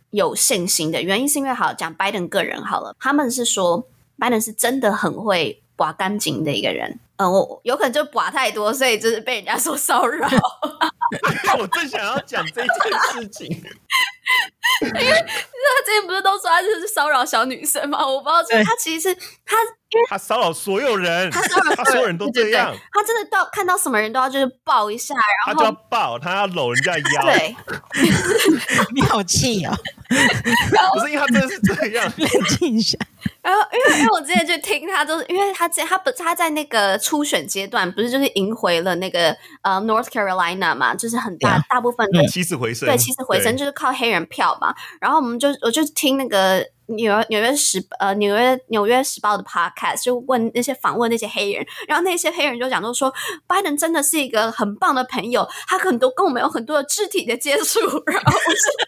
有信心的原因是因为好讲拜登个人好了，他们是说拜登是真的很会拔干净的一个人。呃，我有可能就拔太多，所以就是被人家说骚扰。 我正想要讲这件事情， 因为他之前不是都说他就是骚扰小女生吗？我不知道，他其实是他，因为他骚扰所有人， 他骚扰他所有人都这样， 对对对，他真的到看到什么人都要就是抱一下，然后他就要抱，他要搂人家腰。 对， 你好气哦！ 不是因为他真的是这样， 冷静一下。 然后因为因为我之前去听他，都是因为他他不他在那个初选阶段不是就是赢回了那个呃 North Carolina 嘛，就是很大、yeah. 大部分的起死回生， 对起死回生就是靠黑人票嘛。然后我们就我就听那个纽约纽约时呃纽约纽约时报的 podcast， 就问那些访问那些黑人，然后那些黑人就讲都说拜登真的是一个很棒的朋友，他可能都跟我们有很多的肢体的接触，然后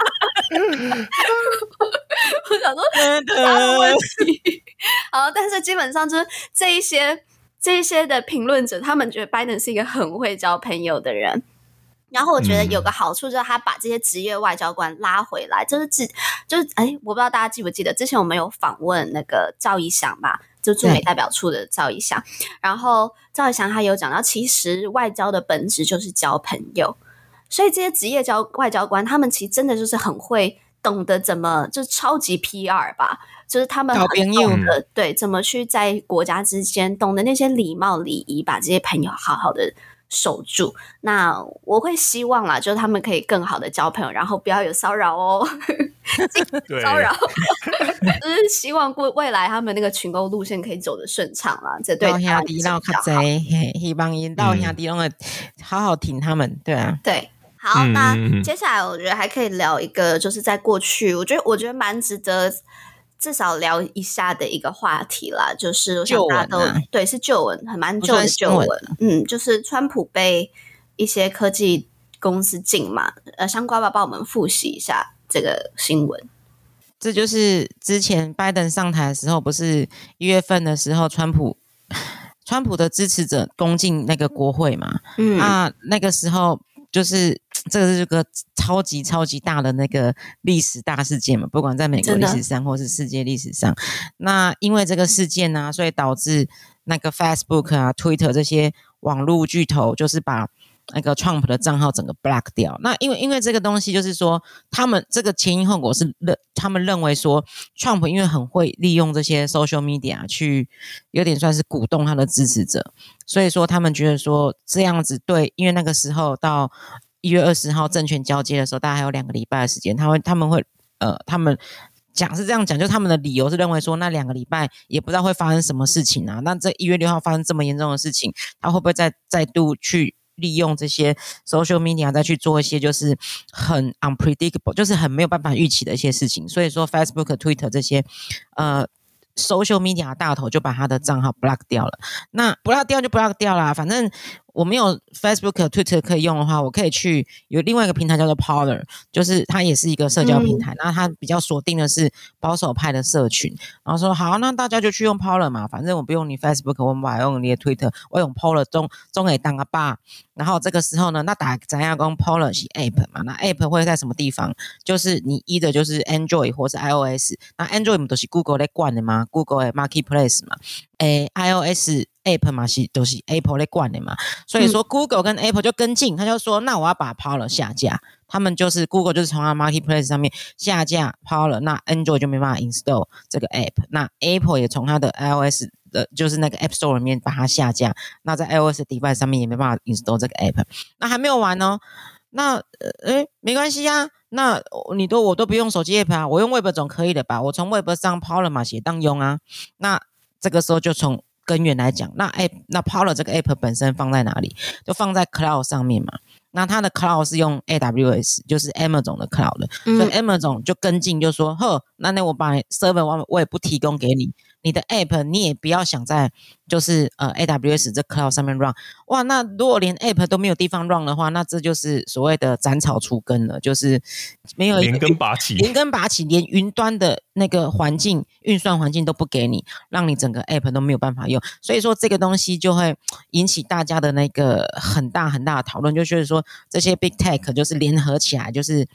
我想说啥的问题。好，但是基本上就是这一些这一些的评论者，他们觉得拜登是一个很会交朋友的人。然后我觉得有个好处就是他把这些职业外交官拉回来，就是就是哎，我不知道大家记不记得，之前我们有访问那个赵一翔吧，就驻美代表处的赵一翔，然后赵一翔他有讲到，其实外交的本质就是交朋友，所以这些职业交外交官，他们其实真的就是很会懂得怎么，就是超级 P R 吧，就是他们很懂得对怎么去在国家之间懂得那些礼貌礼仪，把这些朋友好好的守住。那我会希望啦，就是他们可以更好的交朋友，然后不要有骚扰哦，骚扰，就是希望未来他们那个群购路线可以走得顺畅啦。这对兄弟เรา较济，希望因到兄弟拢会好好挺他们，对啊， 对。好，那接下来我觉得还可以聊一个，就是在过去，我觉得我觉得蛮值得至少聊一下的一个话题啦，就是旧闻、 啊，对，是旧闻，很蛮旧的旧闻，嗯，就是川普被一些科技公司禁嘛，呃，香瓜爸帮我们复习一下这个新闻。 这就是之前拜登上台的时候，不是一月份的时候，川普川普的支持者攻进那个国会嘛，嗯，啊，那个时候。就是这个是个超级超级大的那个历史大事件嘛，不管在美国历史上或是世界历史上。那因为这个事件呢、啊，所以导致那个 Facebook 啊、Twitter 这些网络巨头就是把那个 Trump 的账号整个 block 掉。那因为因为这个东西就是说，他们这个前因后果是认他们认为说 Trump 因为很会利用这些 social media 去有点算是鼓动他的支持者，所以说他们觉得说这样子对，因为那个时候到一月二十号政权交接的时候，大概还有两个礼拜的时间，他会他们会呃他们。讲是这样讲，就他们的理由是认为说那两个礼拜也不知道会发生什么事情啊，那这一月六号发生这么严重的事情，他会不会再再度去利用这些 social media 再去做一些就是很 unpredictable 就是很没有办法预期的一些事情，所以说 Facebook Twitter 这些呃 social media 大头就把他的账号 block 掉了。那 block 掉就 block 掉啦，反正我没有 Facebook Twitter 可以用的话，我可以去有另外一个平台叫做 Parler， 就是它也是一个社交平台，那、嗯、它比较锁定的是保守派的社群，然后说好，那大家就去用 Parler 嘛，反正我不用你 Facebook， 我不用你的 Twitter， 我用 Parler 中中给当个爸。然后这个时候呢，那打怎样讲 Parler 是 App 嘛，那 App 会在什么地方？就是你一的就是 Android 或是 iOS， 那 Android 都是 Google 在管的嘛 ，Google 的 Marketplace 嘛，诶 iOS App 嘛是都是 Apple 在管的嘛，所以说 Google 跟 Apple 就跟进，他就说那我要把 Parler 下架，他们就是 Google 就是从它 Marketplace 上面下架 Parler， 那 Android 就没办法 install 这个 App， 那 Apple 也从它的 iOS 的就是那个 App Store 里面把它下架，那在 iOS device 上面也没办法 install 这个 App， 那还没有完哦，那诶没关系啊，那你都我都不用手机 App 啊，我用 Web 总可以的吧，我从 Web 上 Parler 嘛写当用啊，那这个时候就从根源来讲，那 app 那 Parler 这个 app 本身放在哪里？就放在 cloud 上面嘛。那它的 cloud 是用 A W S， 就是 Amazon 的 cloud 的，嗯、所以 Amazon 就跟进，就说呵，那那我把 server 我我也不提供给你，你的 app 你也不要想在就是呃 A W S 这 cloud 上面 run。哇，那如果连 app 都没有地方 run 的话，那这就是所谓的斩草除根了，就是没有连根拔起， 连根拔起，连云端的那个环境运算环境都不给你，让你整个 app 都没有办法用。所以说这个东西就会引起大家的那个很大很大的讨论，就觉得说这些 big tech 就是联合起来，就是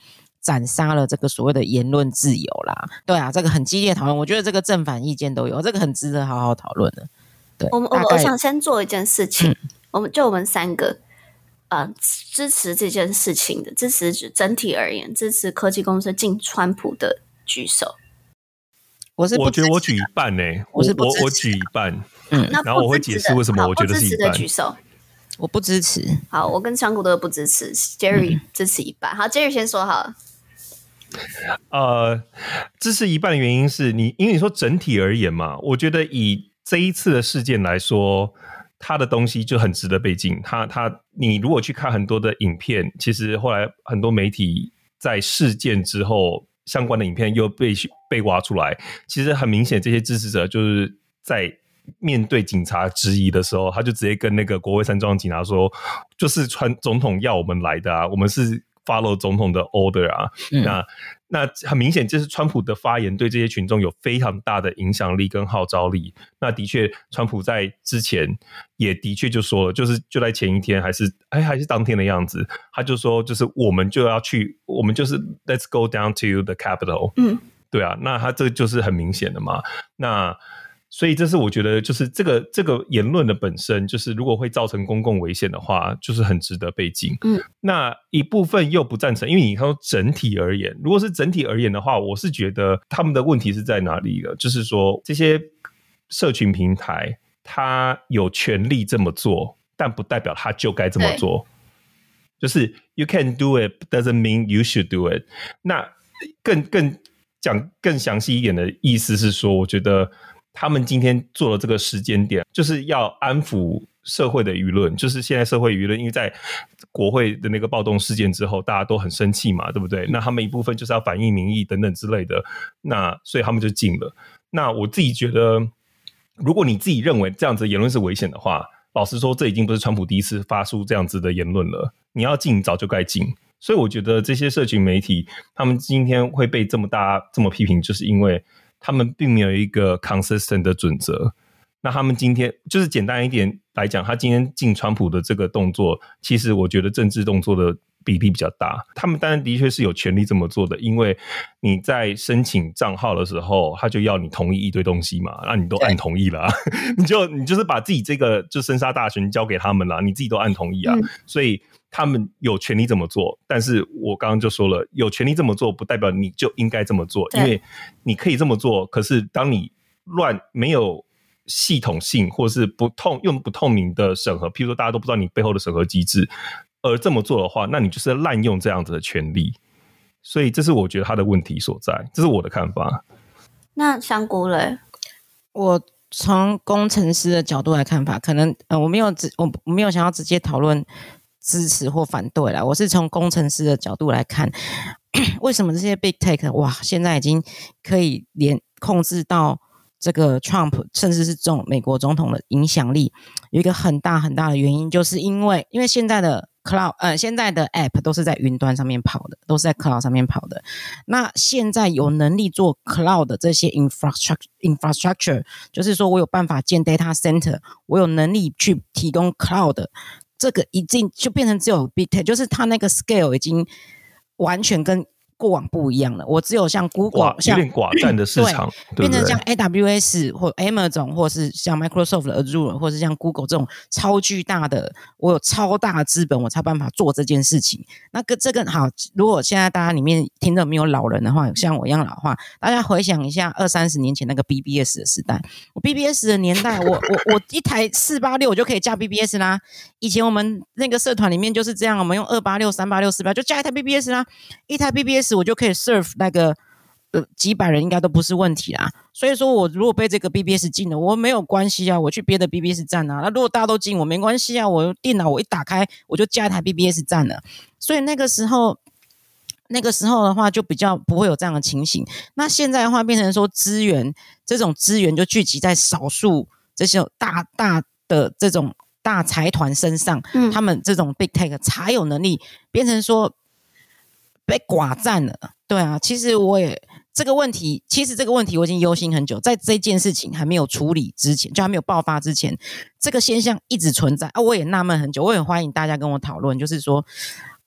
斩杀了这个所谓的言论自由啦。对啊，这个很激烈讨论，我觉得这个正反意见都有，这个很值得好好讨论的。对， 我们我我想先做一件事情，嗯、我们就我们三个。呃，支持这件事情的，支持指整体而言，支持科技公司进川普的举手。 我是不我觉得我举一半呢、欸， 我是不我我举一半， 嗯， 然后我会解释为什么我觉得是一半。 不支持的举手。 我不支持。 好，我跟香菇都不支持 ，Jerry 支持一半。好 ，Jerry 先说好了。 呃，支持一半的原因是你，因为你说整体而言嘛，我觉得以这一次的事件来说。他的东西就很值得被禁。他他，你如果去看很多的影片，其实后来很多媒体在事件之后，相关的影片又被被挖出来。其实很明显，这些支持者就是在面对警察质疑的时候，他就直接跟那个国会山庄警察说：“就是川总统要我们来的啊，我们是 follow 总统的 order 啊。嗯”那那很明显，就是川普的发言对这些群众有非常大的影响力跟号召力。那的确，川普在之前也的确就说了，就是就在前一天还是哎还是当天的样子，他就说，就是我们就要去，我们就是 Let's go down to the Capitol。嗯，对啊，那他这就是很明显的嘛。那所以这是我觉得就是这个这个言论的本身，就是如果会造成公共危险的话，就是很值得被禁。嗯，那一部分又不赞成，因为你说整体而言，如果是整体而言的话，我是觉得他们的问题是在哪里了？就是说这些社群平台，他有权利这么做，但不代表他就该这么做。就是 you can do it doesn't mean you should do it。那更更讲更详细一点的意思是说，我觉得。他们今天做了这个时间点，就是要安抚社会的舆论，就是现在社会舆论，因为在国会的那个暴动事件之后，大家都很生气嘛，对不对？那他们一部分就是要反映民意等等之类的，那所以他们就禁了。那我自己觉得，如果你自己认为这样子的言论是危险的话，老实说，这已经不是川普第一次发出这样子的言论了。你要禁，早就该禁。所以我觉得这些社群媒体，他们今天会被这么大这么批评，就是因为他们并没有一个 consistent 的准则。那他们今天就是简单一点来讲，他今天禁川普的这个动作，其实我觉得政治动作的比例比较大。他们当然的确是有权利这么做的，因为你在申请账号的时候，他就要你同意一堆东西嘛，那你都按同意了、啊，你就你就是把自己这个就生杀大权交给他们了，你自己都按同意啊，嗯、所以他们有权利这么做。但是我刚刚就说了，有权利这么做不代表你就应该这么做，因为你可以这么做，可是当你乱没有系统性或是不透用不透明的审核，譬如说大家都不知道你背后的审核机制，而这么做的话，那你就是滥用这样子的权利。所以这是我觉得他的问题所在，这是我的看法。 那香菇嘞？ 我从工程师的角度来看法，可能呃我没有直我没有想要直接讨论支持或反对啦，我是从工程师的角度来看，为什么这些 big tech 哇，现在已经可以连控制到这个 Trump 甚至是总美国总统的影响力，有一个很大很大的原因，就是因为因为现在的 cloud 呃现在的 app 都是在云端上面跑的，都是在 cloud 上面跑的。那现在有能力做 cloud 的这些 infrastructure infrastructure， 就是说我有办法建 data center， 我有能力去提供 cloud， 这个已经就变成只有 big tech， 就是它那个 scale 已经完全跟过往不一样了。我只有像 Google 像有点寡占的市场， 对，变成像 A W S 或 Amazon 或是像 Microsoft 的 Azure 或是像 Google 这种超巨大的，我有超大的资本，我才有办法做这件事情。那个这个好，如果现在大家里面听着没有老人的话，像我一样老的话，大家回想一下二三十年前那个 B B S 的时代。我 B B S 的年代，我我我一台四八六我就可以架 B B S 啦。以前我们那个社团里面就是这样，我们用二八六、三八六、四八就架一台 B B S 啦，一台 B B S。我就可以 serve 那个呃几百人应该都不是问题啦。所以说我如果被这个 B B S 禁了，我没有关系啊，我去别的 B B S 站啊。那如果大家都禁我没关系啊，我电脑我一打开我就加一台 B B S 站了。所以那个时候那个时候的话就比较不会有这样的情形。那现在的话变成说资源这种资源就聚集在少数这些大大的这种大财团身上、嗯、他们这种 big tech 才有能力变成说被寡占了。对啊，其实我也这个问题，其实这个问题我已经忧心很久，在这件事情还没有处理之前，就还没有爆发之前，这个现象一直存在啊。我也纳闷很久，我也欢迎大家跟我讨论，就是说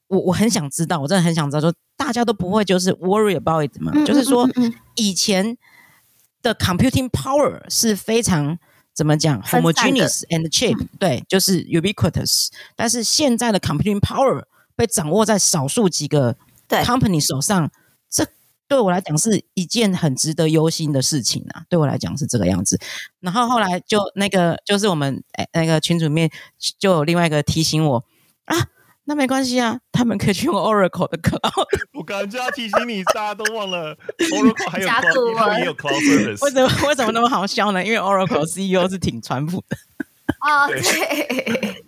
我我很想知道，我真的很想知道，就大家都不会就是 worry about it 嘛，嗯、就是说以前的 computing power 是非常怎么讲 homogeneous and cheap，、嗯、对，就是 ubiquitous， 但是现在的 computing power 被掌握在少数几个 company 手上，这对我来讲是一件很值得忧心的事情啊，对我来讲是这个样子。然后后来就那个就是我们那个群组里面就有另外一个提醒我啊，那没关系啊，他们可以去用 Oracle 的 Cloud。 我刚刚就要提醒你，大家都忘了 Oracle 还有 Cloud， 他们也有 Cloud Service。 为什么为什么那么好笑呢？因为 Oracle C E O 是挺川普的。 哦，对。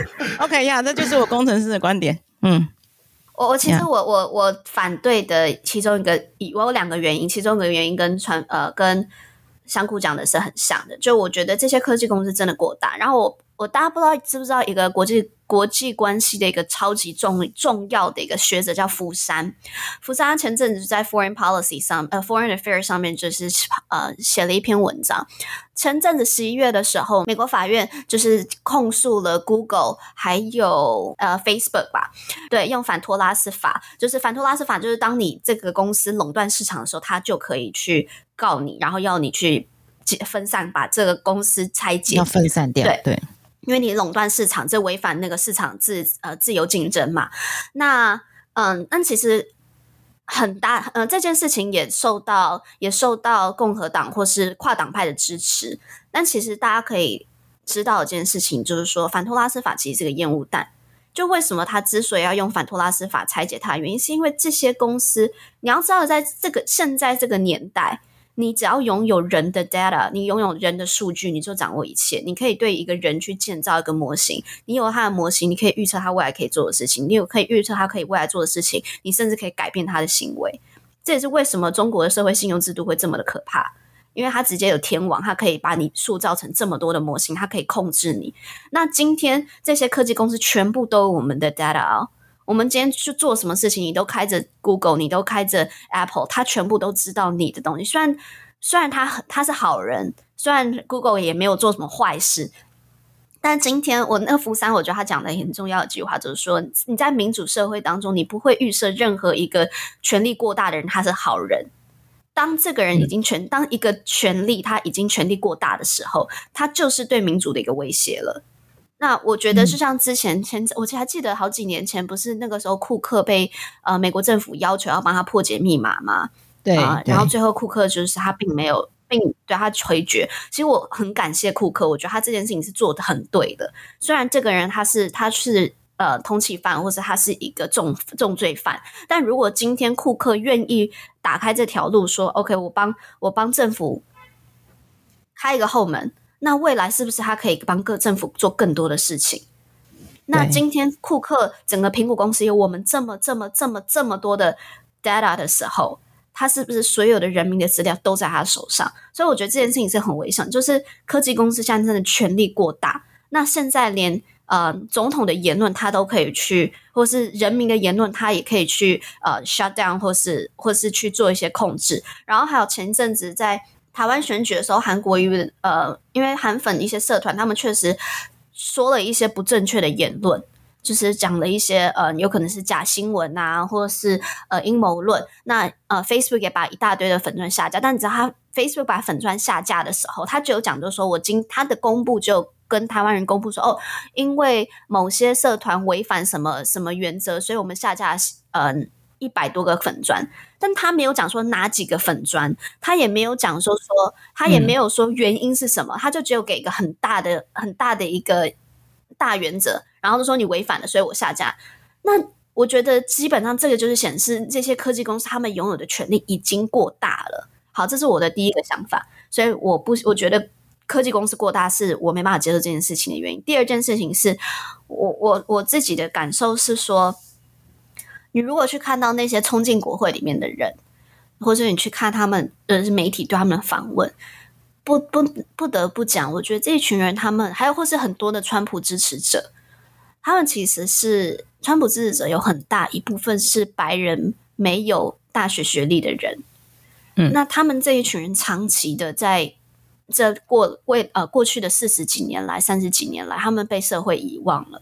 OK 呀、yeah, ，这就是我工程师的观点。嗯。 我我其实我我我反对的其中一个，我有两个原因，其中一个原因跟传呃跟香菇讲的是很像的，就我觉得这些科技公司真的过大。然后我我大家不知道知不知道一个国际国际关系的一个超级重重要的一个学者叫福山，福山前阵子在 Foreign Policy 上呃 Foreign Affairs 上面就是呃写了一篇文章。前阵子十一月的时候，美国法院就是控诉了 Google 还有呃 Facebook 吧，对，用反托拉斯法，就是反托拉斯法就是当你这个公司垄断市场的时候，它就可以去告你，然后要你去分散，把这个公司拆解， 要分散掉，对。对， 因为你垄断市场，这违反那个市场自呃自由竞争嘛。那嗯，那其实很大，呃，这件事情也受到也受到共和党或是跨党派的支持。但其实大家可以知道一件事情，就是说反托拉斯法其实是个烟雾弹。就为什么他之所以要用反托拉斯法拆解它的原因，是因为这些公司，你要知道，在这个现在这个年代。你只要拥有人的 data， 你拥有人的数据，你就掌握一切。你可以对一个人去建造一个模型，你有他的模型，你可以预测他未来可以做的事情，你有可以预测他可以未来做的事情，你甚至可以改变他的行为。这也是为什么中国的社会信用制度会这么的可怕，因为它直接有天网，它可以把你塑造成这么多的模型，它可以控制你。那今天这些科技公司全部都有我们的 data 啊、哦。我们今天去做什么事情，你都开着 Google， 你都开着 Apple， 他全部都知道你的东西。虽然虽然他他是好人，虽然 Google 也没有做什么坏事，但今天我那个福山，我觉得他讲的很重要的一句话，就是说你在民主社会当中，你不会预设任何一个权力过大的人他是好人。当这个人已经权，当一个权力他已经权力过大的时候，他就是对民主的一个威胁了。那我觉得就像之前前我还记得好几年前，不是那个时候库克被呃美国政府要求要帮他破解密码吗？ 对、 呃、然后最后库克就是他并没有并对他回绝。其实我很感谢库克，我觉得他这件事情是做得很对的。虽然这个人他是他是呃通缉犯，或者他是一个重重罪犯，但如果今天库克愿意打开这条路说 OK 我帮我帮政府开一个后门，那未来是不是他可以帮各政府做更多的事情？那今天库克整个苹果公司有我们这么这么这么这么多的 data 的时候，他是不是所有的人民的资料都在他手上？所以我觉得这件事情是很危险，就是科技公司现在真的权力过大，那现在连呃总统的言论他都可以去，或是人民的言论他也可以去呃 shut down， 或是或是去做一些控制。然后还有前一阵子在台湾选举的时候，韩国瑜呃，因为韩粉一些社团，他们确实说了一些不正确的言论，就是讲了一些呃，有可能是假新闻啊，或者是呃阴谋论。那呃 ，Facebook 也把一大堆的粉专下架，但你知道他 Facebook 把粉专下架的时候，他就有讲，就是说我今他的公布就跟台湾人公布说，哦，因为某些社团违反什么什么原则，所以我们下架嗯。呃一百多个粉专，但他没有讲说哪几个粉专，他也没有讲说说，他也没有说原因是什么，嗯、他就只有给一个很大的、很大的一个大原则，然后就说你违反了，所以我下架。那我觉得基本上这个就是显示这些科技公司他们拥有的权力已经过大了。好，这是我的第一个想法，所以我不，我觉得科技公司过大是我没办法接受这件事情的原因。第二件事情是我我我自己的感受是说。你如果去看到那些冲进国会里面的人，或者你去看他们呃媒体对他们的访问，不不不得不讲，我觉得这一群人他们还有或是很多的川普支持者，他们其实是川普支持者有很大一部分是白人没有大学学历的人，嗯，那他们这一群人长期的在这过为呃过去的四十几年来、三十几年来，他们被社会遗忘了。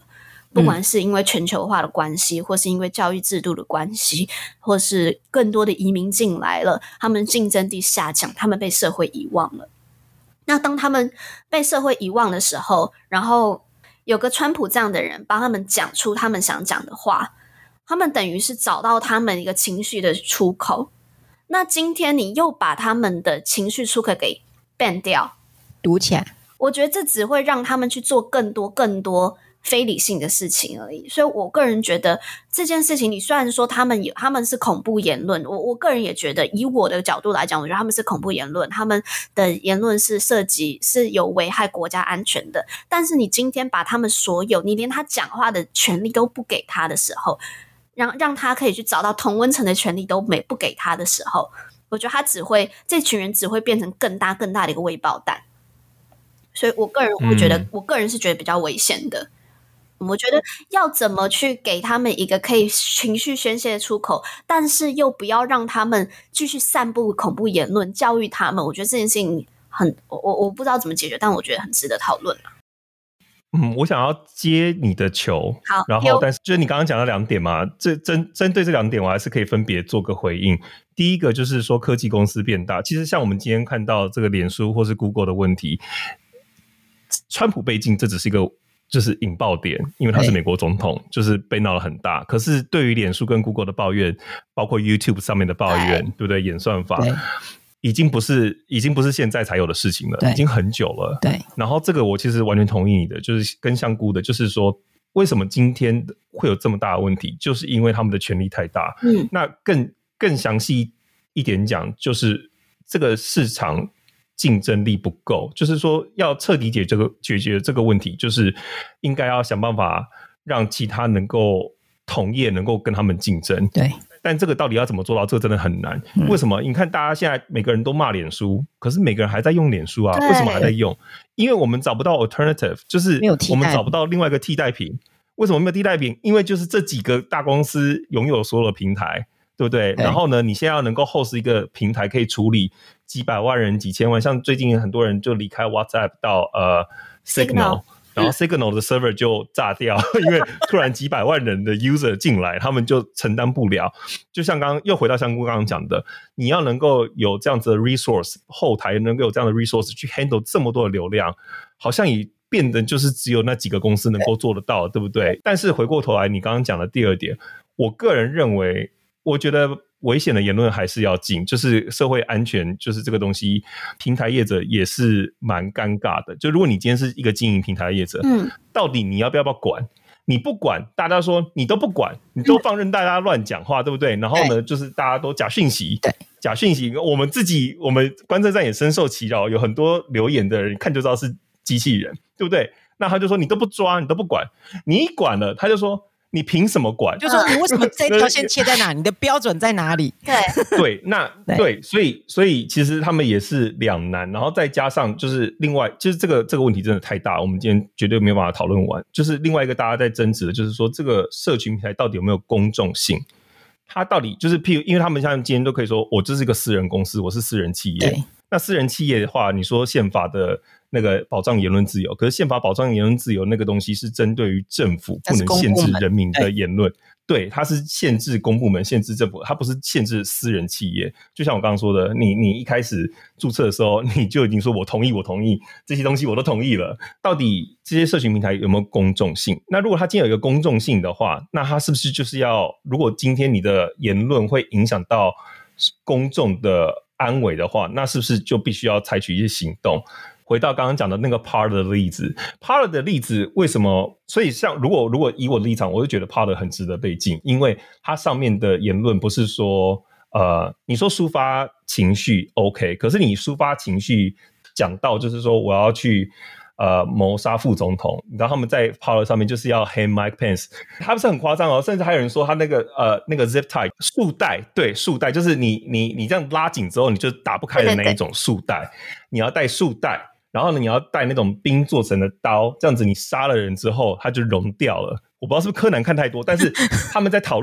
不管是因为全球化的关系，或是因为教育制度的关系，或是更多的移民进来了，他们竞争力下降，他们被社会遗忘了。那当他们被社会遗忘的时候，然后有个川普这样的人帮他们讲出他们想讲的话，他们等于是找到他们一个情绪的出口。那今天你又把他们的情绪出口给 ban 掉， 堵起来， 我觉得这只会让他们去做更多更多非理性的事情而已。所以我个人觉得这件事情，你虽然说他们有他们是恐怖言论，我我个人也觉得，以我的角度来讲，我觉得他们是恐怖言论，他们的言论是涉及是有危害国家安全的。但是你今天把他们所有，你连他讲话的权利都不给他的时候，让让他可以去找到同温层的权利都没不给他的时候，我觉得他只会这群人只会变成更大更大的一个未爆弹。所以我个人会觉得、嗯、我个人是觉得比较危险的。我觉得要怎么去给他们一个可以情绪宣泄的出口，但是又不要让他们继续散布恐怖言论，教育他们，我觉得这件事情很我我不知道怎么解决，但我觉得很值得讨论啊。 嗯，我想要接你的球， 好， 然后但是就是你刚刚讲到两点嘛，这针针对这两点我还是可以分别做个回应。第一个就是说科技公司变大，其实像我们今天看到这个脸书或是 Google 的问题，川普被禁这只是一个就是引爆点，因为他是美国总统，就是被闹得很大。可是对于脸书跟 Google 的抱怨，包括 YouTube 上面的抱怨，对不对？演算法已经不是已经不是现在才有的事情了，已经很久了。 对。 然后这个我其实完全同意你的，就是跟香菇的，就是说为什么今天会有这么大的问题，就是因为他们的权力太大。嗯。那更更详细一点讲，就是这个市场竞争力不够，就是说要彻底解决这个解决这个问题，就是应该要想办法让其他能够同业能够跟他们竞争。 对， 但这个到底要怎么做到？这个真的很难。嗯、为什么？你看大家现在每个人都骂脸书，可是每个人还在用脸书啊？为什么还在用？因为我们找不到 alternative， 就是我们找不到另外一个替代品。为什么没有替代品？因为就是这几个大公司拥有所有的平台，对不对？对，然后呢，你现在要能够 host 一个平台可以处理几百万人、几千万，像最近很多人就离开 WhatsApp 到呃 Signal， 然后 Signal 的 server 就炸掉，因为突然几百万人的 user 进来，他们就承担不了。就像刚刚又回到香菇刚刚讲的，你要能够有这样子的 resource， 后台能够有这样的 resource 去 handle 这么多的流量，好像也变得就是只有那几个公司能够做得到， 对, 对不对？但是回过头来，你刚刚讲的第二点，我个人认为，我觉得危险的言论还是要禁，就是社会安全，就是这个东西，平台业者也是蛮尴尬的。就如果你今天是一个经营平台业者，嗯，到底你要不要不要管？你不管，大家说你都不管，你都放任大家乱讲话，嗯，对不对？然后呢，就是大家都假讯息，对，假讯息，我们自己，我们观测站也深受其扰，有很多留言的人，看就知道是机器人，对不对？那他就说你都不抓，你都不管，你一管了，他就说你凭什么管？ 就说你为什么这条线切在哪？你的标准在哪里？ 对对，那 对, 对，所以所以其实他们也是两难，然后再加上就是另外，就是这个这个问题真的太大，我们今天绝对没有办法讨论完。就是另外一个大家在争执的，就是说这个社群平台到底有没有公众性？它到底就是譬如，因为他们像今天都可以说，我这是一个私人公司，我是私人企业。那私人企业的话，你说宪法的那个保障言论自由，可是宪法保障言论自由那个东西是针对于政府，不能限制人民的言论。对，它是限制公部门、限制政府，它不是限制私人企业。就像我刚刚说的，你你一开始注册的时候，你就已经说我同意，我同意这些东西我都同意了。到底这些社群平台有没有公众性？那如果它今天有一个公众性的话，那它是不是就是要，如果今天你的言论会影响到公众的安危的话，那是不是就必须要采取一些行动？回到刚刚讲的那个 Parler 的例子 Parler 的例子为什么？所以像如果如果以我的立场，我就觉得 Parler 很值得被禁，因为它上面的言论不是说呃，你说抒发情绪 OK， 可是你抒发情绪讲到就是说我要去呃谋杀副总统，你知道他们在 Parler 上面就是要 hang Mike Pence， 他不是很夸张哦，甚至还有人说他那个呃那个 zip tie 束带，对，束带就是你你你这样拉紧之后你就打不开的那一种束带，你要带束带。然后呢，你要带那种冰做成的刀，这样子你杀了人之后，它就融掉了。我不知道是不是柯南看太多，但是他们在讨论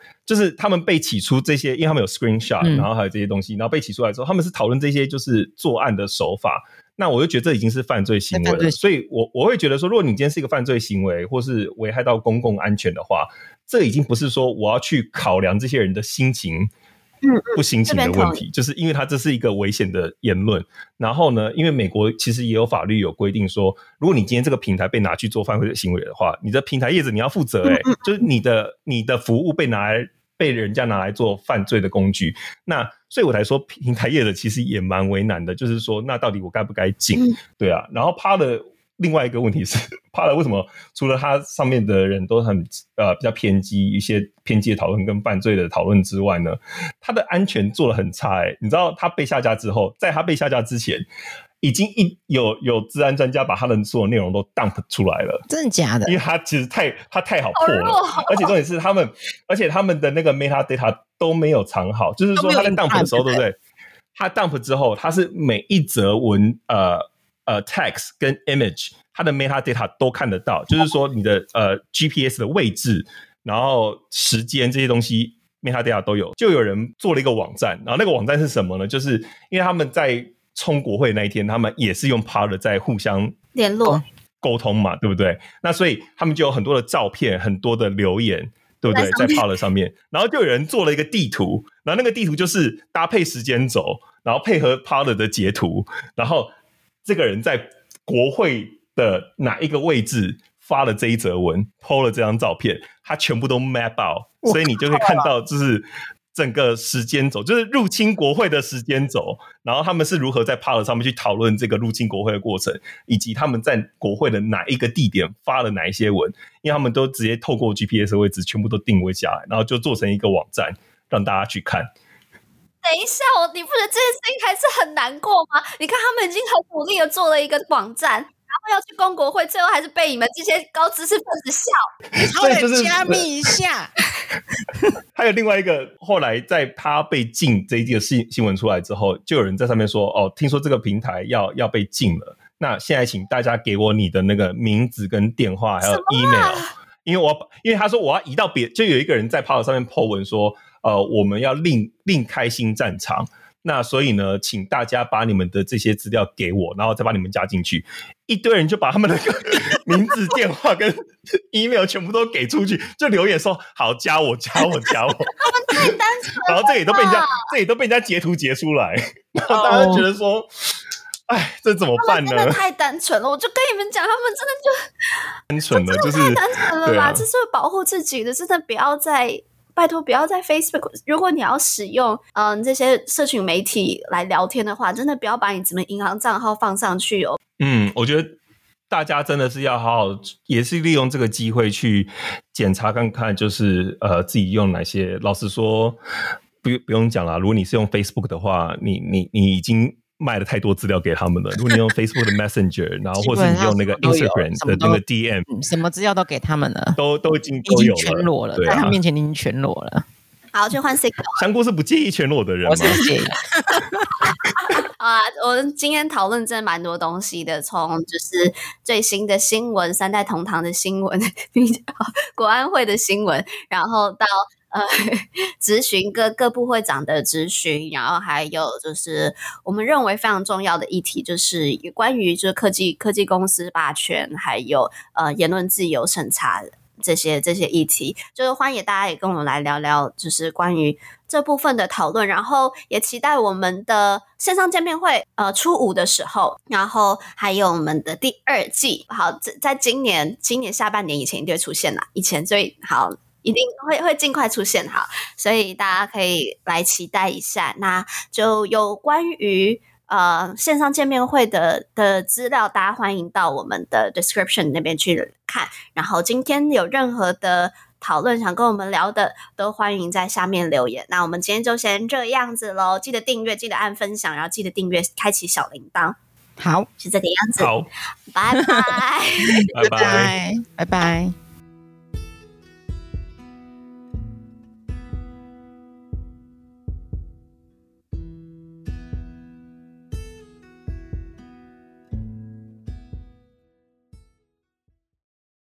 就是他们被起出这些，因为他们有 screenshot，、嗯、然后还有这些东西，然后被起出来之后，他们是讨论这些就是作案的手法。那我就觉得这已经是犯罪行为了，所以我我会觉得说，如果你今天是一个犯罪行为，或是危害到公共安全的话，这已经不是说我要去考量这些人的心情。不心情的问题，就是因为它这是一个危险的言论。然后呢，因为美国其实也有法律有规定说，如果你今天这个平台被拿去做犯罪行为的话，你的平台业者你要负责、欸，哎，就是你的你的服务被拿来被人家拿来做犯罪的工具。那所以我才说平台业者其实也蛮为难的，就是说那到底我该不该禁？嗯、对啊，然后趴的。另外一个问题是，帕了为什么除了他上面的人都很呃比较偏激，一些偏激的讨论跟犯罪的讨论之外呢，他的安全做得很差哎、欸。你知道他被下架之后，在他被下架之前，已经一有有治安专家把他的所有内容都 dump 出来了， 真的假的？ 因为他其实太他太好破了，而且重点是他们，而且他们的那个 metadata 都没有藏好，就是说他在 dump 的时候，对不对？他 dump 之后，他是每一则文呃。呃 text 跟 image 它的 metadata 都看得到，就是说你的呃 G P S 的位置，然后时间这些东西 metadata 都有。就有人做了一个网站，然后那个网站是什么呢？就是因为他们在冲国会那一天，他们也是用 Parler 在互相联络沟通嘛，对不对？那所以他们就有很多的照片，很多的留言，对不对？在 Parler 上面，然后就有人做了一个地图，然后那个地图就是搭配时间轴，然后配合 Parler 的截图，然后这个人在国会的哪一个位置发了这一则文 po 了这张照片，他全部都 map out， 所以你就可以看到就是整个时间轴，就是入侵国会的时间轴，然后他们是如何在 Parler 上面去讨论这个入侵国会的过程，以及他们在国会的哪一个地点发了哪一些文，因为他们都直接透过 G P S 的位置全部都定位下来，然后就做成一个网站让大家去看。 等一下，我你不觉得这件事情还是很难过吗？你看他们已经很努力的做了一个网站，然后要去公国会，最后还是被你们这些高知识分子笑。 稍微加密一下。 还有另外一个，后来在他被禁这一季的新闻出来之后，就有人在上面说：“哦，听说这个平台要要被禁了，那现在请大家给我你的那个名字跟电话，还有 email， 因为我因为他说我要移到别，就有一个人在 Parler 上面 po 文说。”呃，我们要另另开新战场，那所以呢，请大家把你们的这些资料给我，然后再把你们加进去。一堆人就把他们的名字、电话跟 email 全部都给出去，就留言说好加我、加我、加我。 他们太单纯了， 然后这也都被人家，这也都被人家截图截出来，然后大家觉得说，哎，这怎么办呢？ 真的太单纯了，我就跟你们讲，他们真的就单纯了，就是太单纯了啦，啊、这是保护自己的，真的不要再。拜托不要在 Facebook， 如果你要使用嗯这些社群媒体来聊天的话，真的不要把你怎么银行账号放上去哦。 嗯，我觉得大家真的是要好好，也是利用这个机会去检查看看，就是呃自己用哪些。老实说，不不用讲啦，如果你是用 Facebook 的话，你你你已经卖了太多资料给他们了。如果你用 Facebook 的 Messenger， 然后或是你用那个 Instagram 的那个 D M， 什么资料都给他们了， 都都已经都有了， 全裸了，在他面前已经全裸了。 好，去换 Signal。 香菇是不介意全裸的人吗？ 我是介意。 啊，我们今天讨论真的蛮多东西的，从就是最新的新闻、三代同堂的新闻、国安会的新闻，然后到。呃，质询各各部会长的质询，然后还有就是我们认为非常重要的议题，就是关于就是科技科技公司霸权，还有呃言论自由审查这些这些议题，就是欢迎大家也跟我们来聊聊，就是关于这部分的讨论，然后也期待我们的线上见面会，呃，初五的时候，然后还有我们的第二季，好，在今年今年下半年以前一定会出现啦，以前最好。一定会会尽快出现，好，所以大家可以来期待一下。那就有关于呃线上见面会的的资料，大家欢迎到我们的 description 那边去看。然后今天有任何的讨论想跟我们聊的，都欢迎在下面留言。那我们今天就先这样子咯，记得订阅，记得按分享，然后记得订阅，开启小铃铛。 好， 是这个样子。 好， 拜拜， 拜拜， 拜拜。